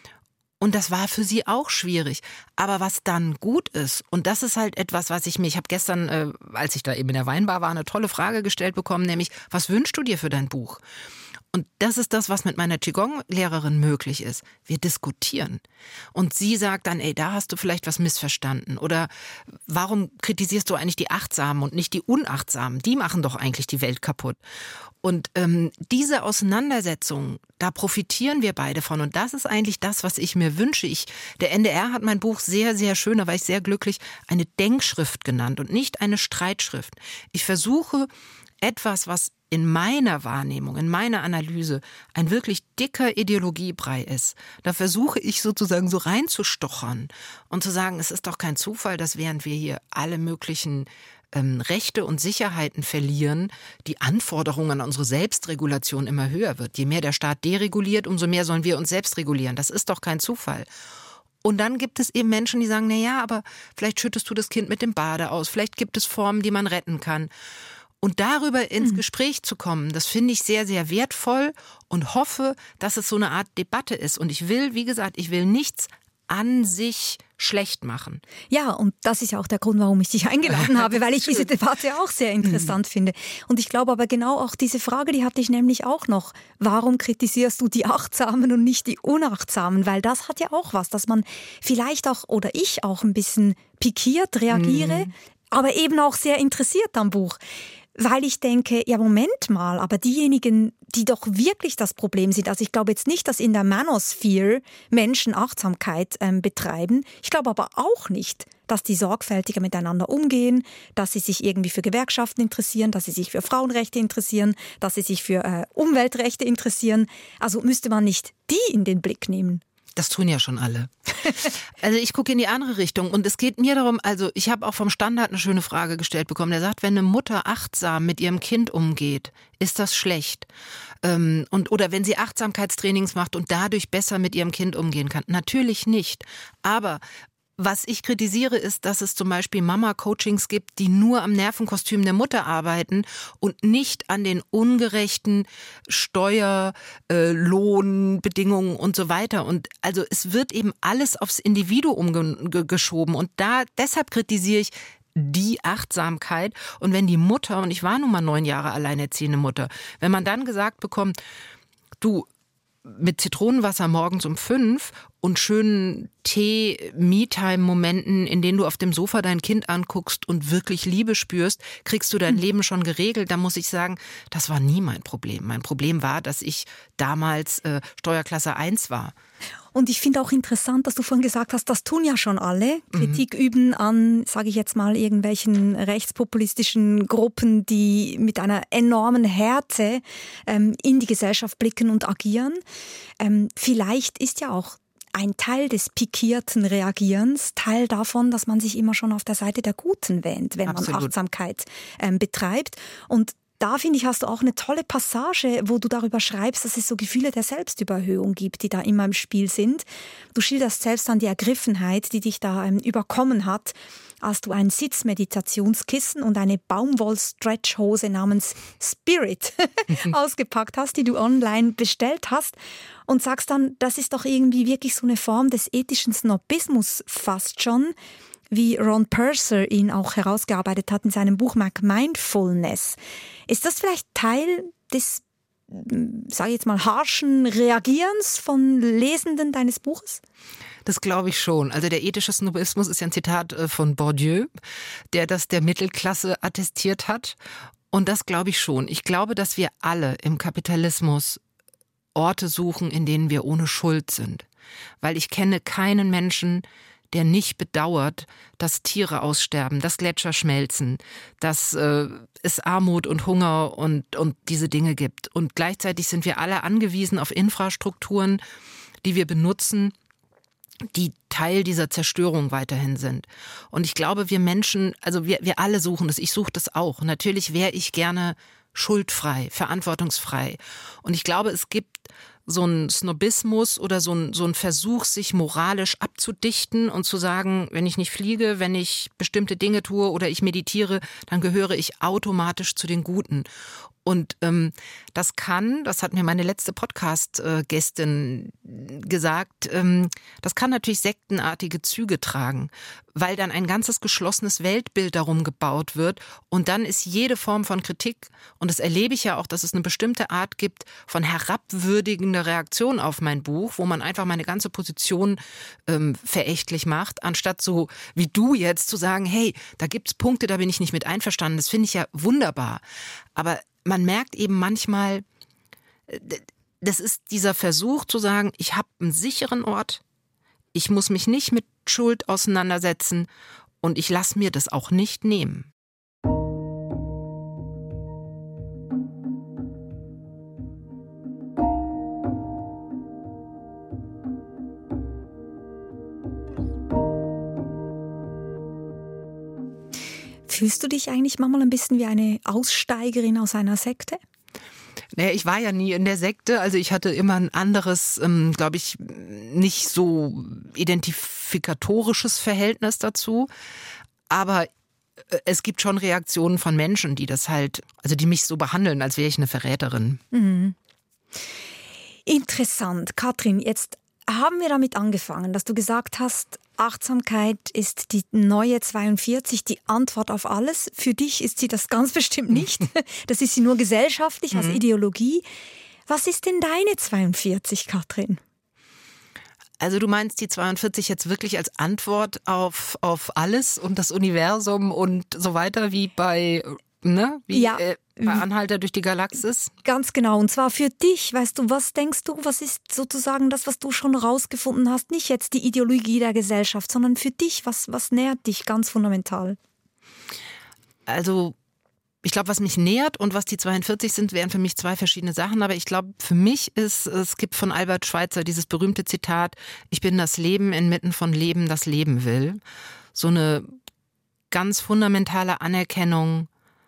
S3: Und das war für sie auch schwierig. Aber was dann gut ist, und das ist halt etwas, ich habe gestern, als ich da eben in der Weinbar war, eine tolle Frage gestellt bekommen, nämlich, was wünschst du dir für dein Buch? Und das ist das, was mit meiner Qigong-Lehrerin möglich ist. Wir diskutieren. Und sie sagt dann, da hast du vielleicht was missverstanden. Oder warum kritisierst du eigentlich die Achtsamen und nicht die Unachtsamen? Die machen doch eigentlich die Welt kaputt. Und diese Auseinandersetzung, da profitieren wir beide von. Und das ist eigentlich das, was ich mir wünsche. Der NDR hat mein Buch sehr, sehr schön, da war ich sehr glücklich, eine Denkschrift genannt und nicht eine Streitschrift. Ich versuche etwas, was in meiner Wahrnehmung, in meiner Analyse ein wirklich dicker Ideologiebrei ist. Da versuche ich sozusagen so reinzustochern und zu sagen, es ist doch kein Zufall, dass während wir hier alle möglichen Rechte und Sicherheiten verlieren, die Anforderungen an unsere Selbstregulation immer höher wird. Je mehr der Staat dereguliert, umso mehr sollen wir uns selbst regulieren. Das ist doch kein Zufall. Und dann gibt es eben Menschen, die sagen, aber vielleicht schüttest du das Kind mit dem Bade aus, vielleicht gibt es Formen, die man retten kann. Und darüber ins Gespräch zu kommen, das finde ich sehr, sehr wertvoll und hoffe, dass es so eine Art Debatte ist. Und ich will, wie gesagt, nichts an sich schlecht machen.
S2: Ja, und das ist ja auch der Grund, warum ich dich eingeladen habe, weil ich diese Debatte auch sehr interessant finde. Und ich glaube aber genau auch diese Frage, die hatte ich nämlich auch noch. Warum kritisierst du die Achtsamen und nicht die Unachtsamen? Weil das hat ja auch was, dass man vielleicht auch, oder ich auch ein bisschen pikiert reagiere, aber eben auch sehr interessiert am Buch. Weil ich denke, ja Moment mal, aber diejenigen, die doch wirklich das Problem sind, also ich glaube jetzt nicht, dass in der Manosphere Menschen Achtsamkeit betreiben, ich glaube aber auch nicht, dass die sorgfältiger miteinander umgehen, dass sie sich irgendwie für Gewerkschaften interessieren, dass sie sich für Frauenrechte interessieren, dass sie sich für Umweltrechte interessieren. Also müsste man nicht die in den Blick nehmen?
S3: Das tun ja schon alle. Also ich gucke in die andere Richtung und es geht mir darum, also ich habe auch vom Standard eine schöne Frage gestellt bekommen, der sagt, wenn eine Mutter achtsam mit ihrem Kind umgeht, ist das schlecht? Oder wenn sie Achtsamkeitstrainings macht und dadurch besser mit ihrem Kind umgehen kann. Natürlich nicht, aber was ich kritisiere, ist, dass es zum Beispiel Mama-Coachings gibt, die nur am Nervenkostüm der Mutter arbeiten und nicht an den ungerechten Lohnbedingungen und so weiter. Und also es wird eben alles aufs Individuum geschoben. Und deshalb kritisiere ich die Achtsamkeit. Und wenn die Mutter, und ich war nun mal 9 Jahre alleinerziehende Mutter, wenn man dann gesagt bekommt, du, mit Zitronenwasser morgens um 5 und schönen Tee-Me-Time-Momenten, in denen du auf dem Sofa dein Kind anguckst und wirklich Liebe spürst, kriegst du dein Leben schon geregelt. Da muss ich sagen, das war nie mein Problem. Mein Problem war, dass ich damals Steuerklasse 1 war.
S2: Und ich finde auch interessant, dass du vorhin gesagt hast, das tun ja schon alle. Kritik üben an, sage ich jetzt mal, irgendwelchen rechtspopulistischen Gruppen, die mit einer enormen Härte in die Gesellschaft blicken und agieren. Vielleicht ist ja auch ein Teil des pikierten Reagierens, Teil davon, dass man sich immer schon auf der Seite der Guten wähnt, wenn man Achtsamkeit betreibt. Und da, finde ich, hast du auch eine tolle Passage, wo du darüber schreibst, dass es so Gefühle der Selbstüberhöhung gibt, die da immer im Spiel sind. Du schilderst selbst dann die Ergriffenheit, die dich da überkommen hat, als du ein Sitzmeditationskissen und eine Baumwoll-Stretchhose namens Spirit ausgepackt hast, die du online bestellt hast und sagst dann, das ist doch irgendwie wirklich so eine Form des ethischen Snobismus fast schon, wie Ron Purser ihn auch herausgearbeitet hat in seinem Buch Mindfulness. Ist das vielleicht Teil des sage ich jetzt mal, harschen Reagierens von Lesenden deines Buches?
S3: Das glaube ich schon. Also der ethische Snobismus ist ja ein Zitat von Bourdieu, der das der Mittelklasse attestiert hat. Und das glaube ich schon. Ich glaube, dass wir alle im Kapitalismus Orte suchen, in denen wir ohne Schuld sind. Weil ich kenne keinen Menschen, der nicht bedauert, dass Tiere aussterben, dass Gletscher schmelzen, dass es Armut und Hunger und diese Dinge gibt. Und gleichzeitig sind wir alle angewiesen auf Infrastrukturen, die wir benutzen, die Teil dieser Zerstörung weiterhin sind. Und ich glaube, wir Menschen, also wir alle suchen das, ich suche das auch. Natürlich wäre ich gerne schuldfrei, verantwortungsfrei. Und ich glaube, es gibt so einen Snobismus oder so ein Versuch, sich moralisch abzudichten und zu sagen, wenn ich nicht fliege, wenn ich bestimmte Dinge tue oder ich meditiere, dann gehöre ich automatisch zu den Guten. Und das hat mir meine letzte Podcast-Gästin gesagt, das kann natürlich sektenartige Züge tragen, weil dann ein ganzes geschlossenes Weltbild darum gebaut wird und dann ist jede Form von Kritik, und das erlebe ich ja auch, dass es eine bestimmte Art gibt von herabwürdigender Reaktion auf mein Buch, wo man einfach meine ganze Position verächtlich macht, anstatt so wie du jetzt zu sagen, hey, da gibt's Punkte, da bin ich nicht mit einverstanden, das finde ich ja wunderbar, aber man merkt eben manchmal, das ist dieser Versuch zu sagen, ich habe einen sicheren Ort, ich muss mich nicht mit Schuld auseinandersetzen und ich lasse mir das auch nicht nehmen.
S2: Fühlst du dich eigentlich manchmal ein bisschen wie eine Aussteigerin aus einer Sekte?
S3: Naja, ich war ja nie in der Sekte, also ich hatte immer ein anderes, glaube ich, nicht so identifikatorisches Verhältnis dazu, aber es gibt schon Reaktionen von Menschen, die das halt, also die mich so behandeln, als wäre ich eine Verräterin.
S2: Mhm. Interessant. Katrin, jetzt haben wir damit angefangen, dass du gesagt hast, Achtsamkeit ist die neue 42, die Antwort auf alles. Für dich ist sie das ganz bestimmt nicht. Das ist sie nur gesellschaftlich als Ideologie. Was ist denn deine 42, Katrin?
S3: Also du meinst die 42 jetzt wirklich als Antwort auf alles und das Universum und so weiter, wie bei, bei Anhalter durch die Galaxis?
S2: Ganz genau. Und zwar für dich, weißt du, was denkst du, was ist sozusagen das, was du schon rausgefunden hast? Nicht jetzt die Ideologie der Gesellschaft, sondern für dich, was nährt dich ganz fundamental?
S3: Also ich glaube, was mich nährt und was die 42 sind, wären für mich zwei verschiedene Sachen. Aber ich glaube, für mich es gibt von Albert Schweitzer dieses berühmte Zitat, ich bin das Leben inmitten von Leben, das Leben will. So eine ganz fundamentale Anerkennung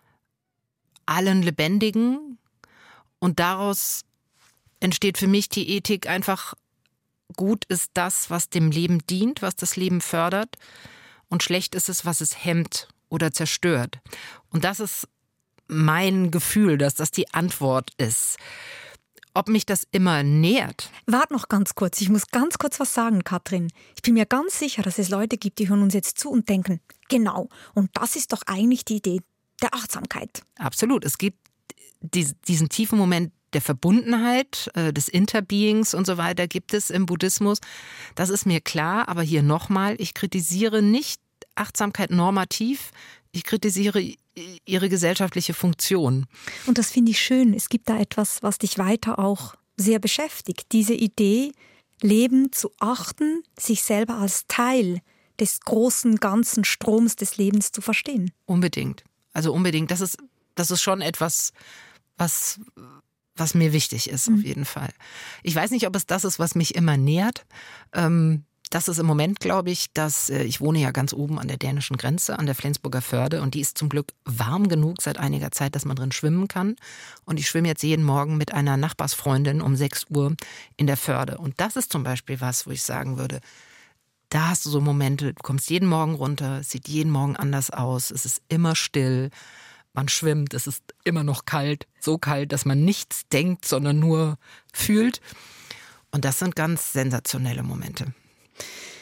S3: allen Lebendigen, und daraus entsteht für mich die Ethik einfach, gut ist das, was dem Leben dient, was das Leben fördert, und schlecht ist es, was es hemmt oder zerstört. Und das ist mein Gefühl, dass das die Antwort ist. Ob mich das immer nährt?
S2: Warte noch ganz kurz, ich muss ganz kurz was sagen, Katrin. Ich bin mir ganz sicher, dass es Leute gibt, die hören uns jetzt zu und denken, genau, und das ist doch eigentlich die Idee der Achtsamkeit.
S3: Absolut. Es gibt diesen tiefen Moment der Verbundenheit, des Interbeings und so weiter gibt es im Buddhismus. Das ist mir klar, aber hier nochmal, ich kritisiere nicht Achtsamkeit normativ, ich kritisiere ihre gesellschaftliche Funktion.
S2: Und das finde ich schön. Es gibt da etwas, was dich weiter auch sehr beschäftigt. Diese Idee, Leben zu achten, sich selber als Teil des großen, ganzen Stroms des Lebens zu verstehen.
S3: Unbedingt. Also unbedingt. Das ist schon etwas, was mir wichtig ist, auf jeden Fall. Ich weiß nicht, ob es das ist, was mich immer nährt. Das ist im Moment, glaube ich, dass ich wohne ja ganz oben an der dänischen Grenze, an der Flensburger Förde, und die ist zum Glück warm genug seit einiger Zeit, dass man drin schwimmen kann. Und ich schwimme jetzt jeden Morgen mit einer Nachbarsfreundin um 6 Uhr in der Förde. Und das ist zum Beispiel was, wo ich sagen würde, da hast du so Momente, du kommst jeden Morgen runter, es sieht jeden Morgen anders aus, es ist immer still, man schwimmt, es ist immer noch kalt, so kalt, dass man nichts denkt, sondern nur fühlt. Und das sind ganz sensationelle Momente.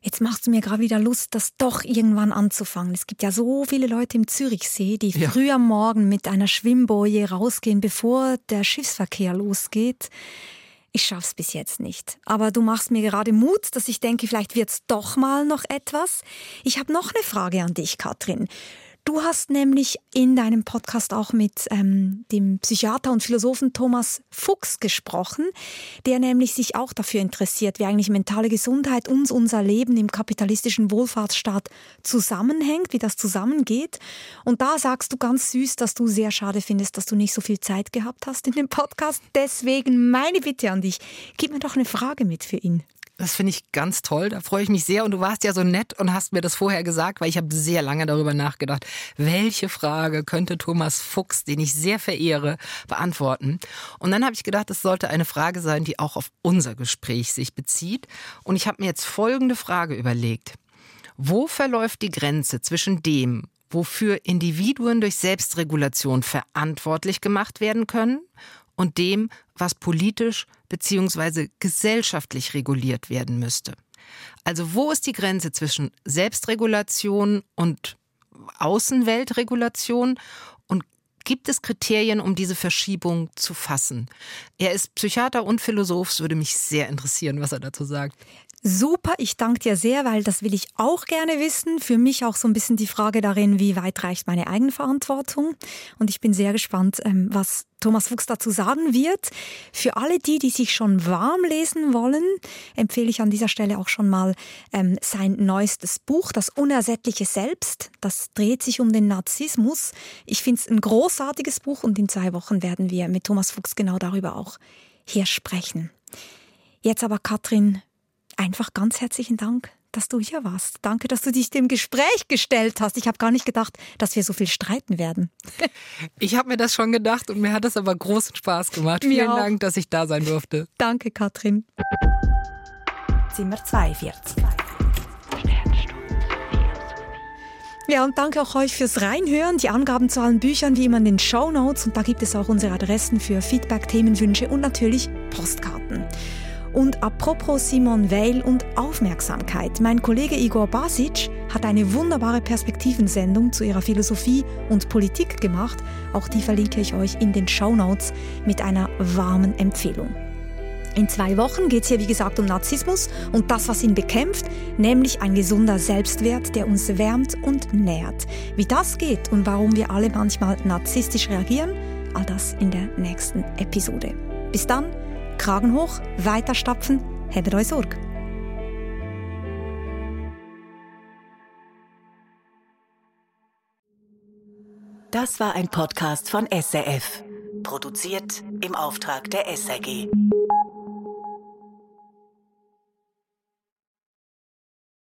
S2: Jetzt machst du mir gerade wieder Lust, das doch irgendwann anzufangen. Es gibt ja so viele Leute im Zürichsee, die früh am Morgen mit einer Schwimmboje rausgehen, bevor der Schiffsverkehr losgeht. Ich schaff's bis jetzt nicht. Aber du machst mir gerade Mut, dass ich denke, vielleicht wird's doch mal noch etwas. Ich habe noch eine Frage an dich, Katrin. Du hast nämlich in deinem Podcast auch mit dem Psychiater und Philosophen Thomas Fuchs gesprochen, der nämlich sich auch dafür interessiert, wie eigentlich mentale Gesundheit und unser Leben im kapitalistischen Wohlfahrtsstaat zusammenhängt, wie das zusammengeht. Und da sagst du ganz süß, dass du sehr schade findest, dass du nicht so viel Zeit gehabt hast in dem Podcast. Deswegen meine Bitte an dich, gib mir doch eine Frage mit für ihn.
S3: Das finde ich ganz toll, da freue ich mich sehr. Und du warst ja so nett und hast mir das vorher gesagt, weil ich habe sehr lange darüber nachgedacht, welche Frage könnte Thomas Fuchs, den ich sehr verehre, beantworten. Und dann habe ich gedacht, es sollte eine Frage sein, die auch auf unser Gespräch sich bezieht. Und ich habe mir jetzt folgende Frage überlegt. Wo verläuft die Grenze zwischen dem, wofür Individuen durch Selbstregulation verantwortlich gemacht werden können, und dem, was politisch bzw. gesellschaftlich reguliert werden müsste? Also wo ist die Grenze zwischen Selbstregulation und Außenweltregulation? Und gibt es Kriterien, um diese Verschiebung zu fassen? Er ist Psychiater und Philosoph. Es würde mich sehr interessieren, was er dazu sagt.
S2: Super, ich danke dir sehr, weil das will ich auch gerne wissen. Für mich auch so ein bisschen die Frage darin, wie weit reicht meine Eigenverantwortung? Und ich bin sehr gespannt, was Thomas Fuchs dazu sagen wird. Für alle die sich schon warm lesen wollen, empfehle ich an dieser Stelle auch schon mal sein neuestes Buch, Das unersättliche Selbst. Das dreht sich um den Narzissmus. Ich finde es ein großartiges Buch und in 2 Wochen werden wir mit Thomas Fuchs genau darüber auch hier sprechen. Jetzt aber, Katrin, einfach ganz herzlichen Dank, dass du hier warst. Danke, dass du dich dem Gespräch gestellt hast. Ich habe gar nicht gedacht, dass wir so viel streiten werden.
S3: Ich habe mir das schon gedacht und mir hat es aber großen Spaß gemacht. Vielen Dank, dass ich da sein durfte.
S2: Danke, Katrin.
S1: Zimmer 42.
S2: Ja, und danke auch euch fürs Reinhören. Die Angaben zu allen Büchern wie immer in den Shownotes. Und da gibt es auch unsere Adressen für Feedback, Themenwünsche und natürlich Postkarten. Und apropos Simone Weil und Aufmerksamkeit. Mein Kollege Igor Basic hat eine wunderbare Perspektivensendung zu ihrer Philosophie und Politik gemacht. Auch die verlinke ich euch in den Shownotes mit einer warmen Empfehlung. In 2 Wochen geht es hier, wie gesagt, um Narzissmus und das, was ihn bekämpft, nämlich ein gesunder Selbstwert, der uns wärmt und nährt. Wie das geht und warum wir alle manchmal narzisstisch reagieren, all das in der nächsten Episode. Bis dann, Kragen hoch, weiterstapfen, habt euch Sorge.
S1: Das war ein Podcast von SRF. Produziert im Auftrag der SRG.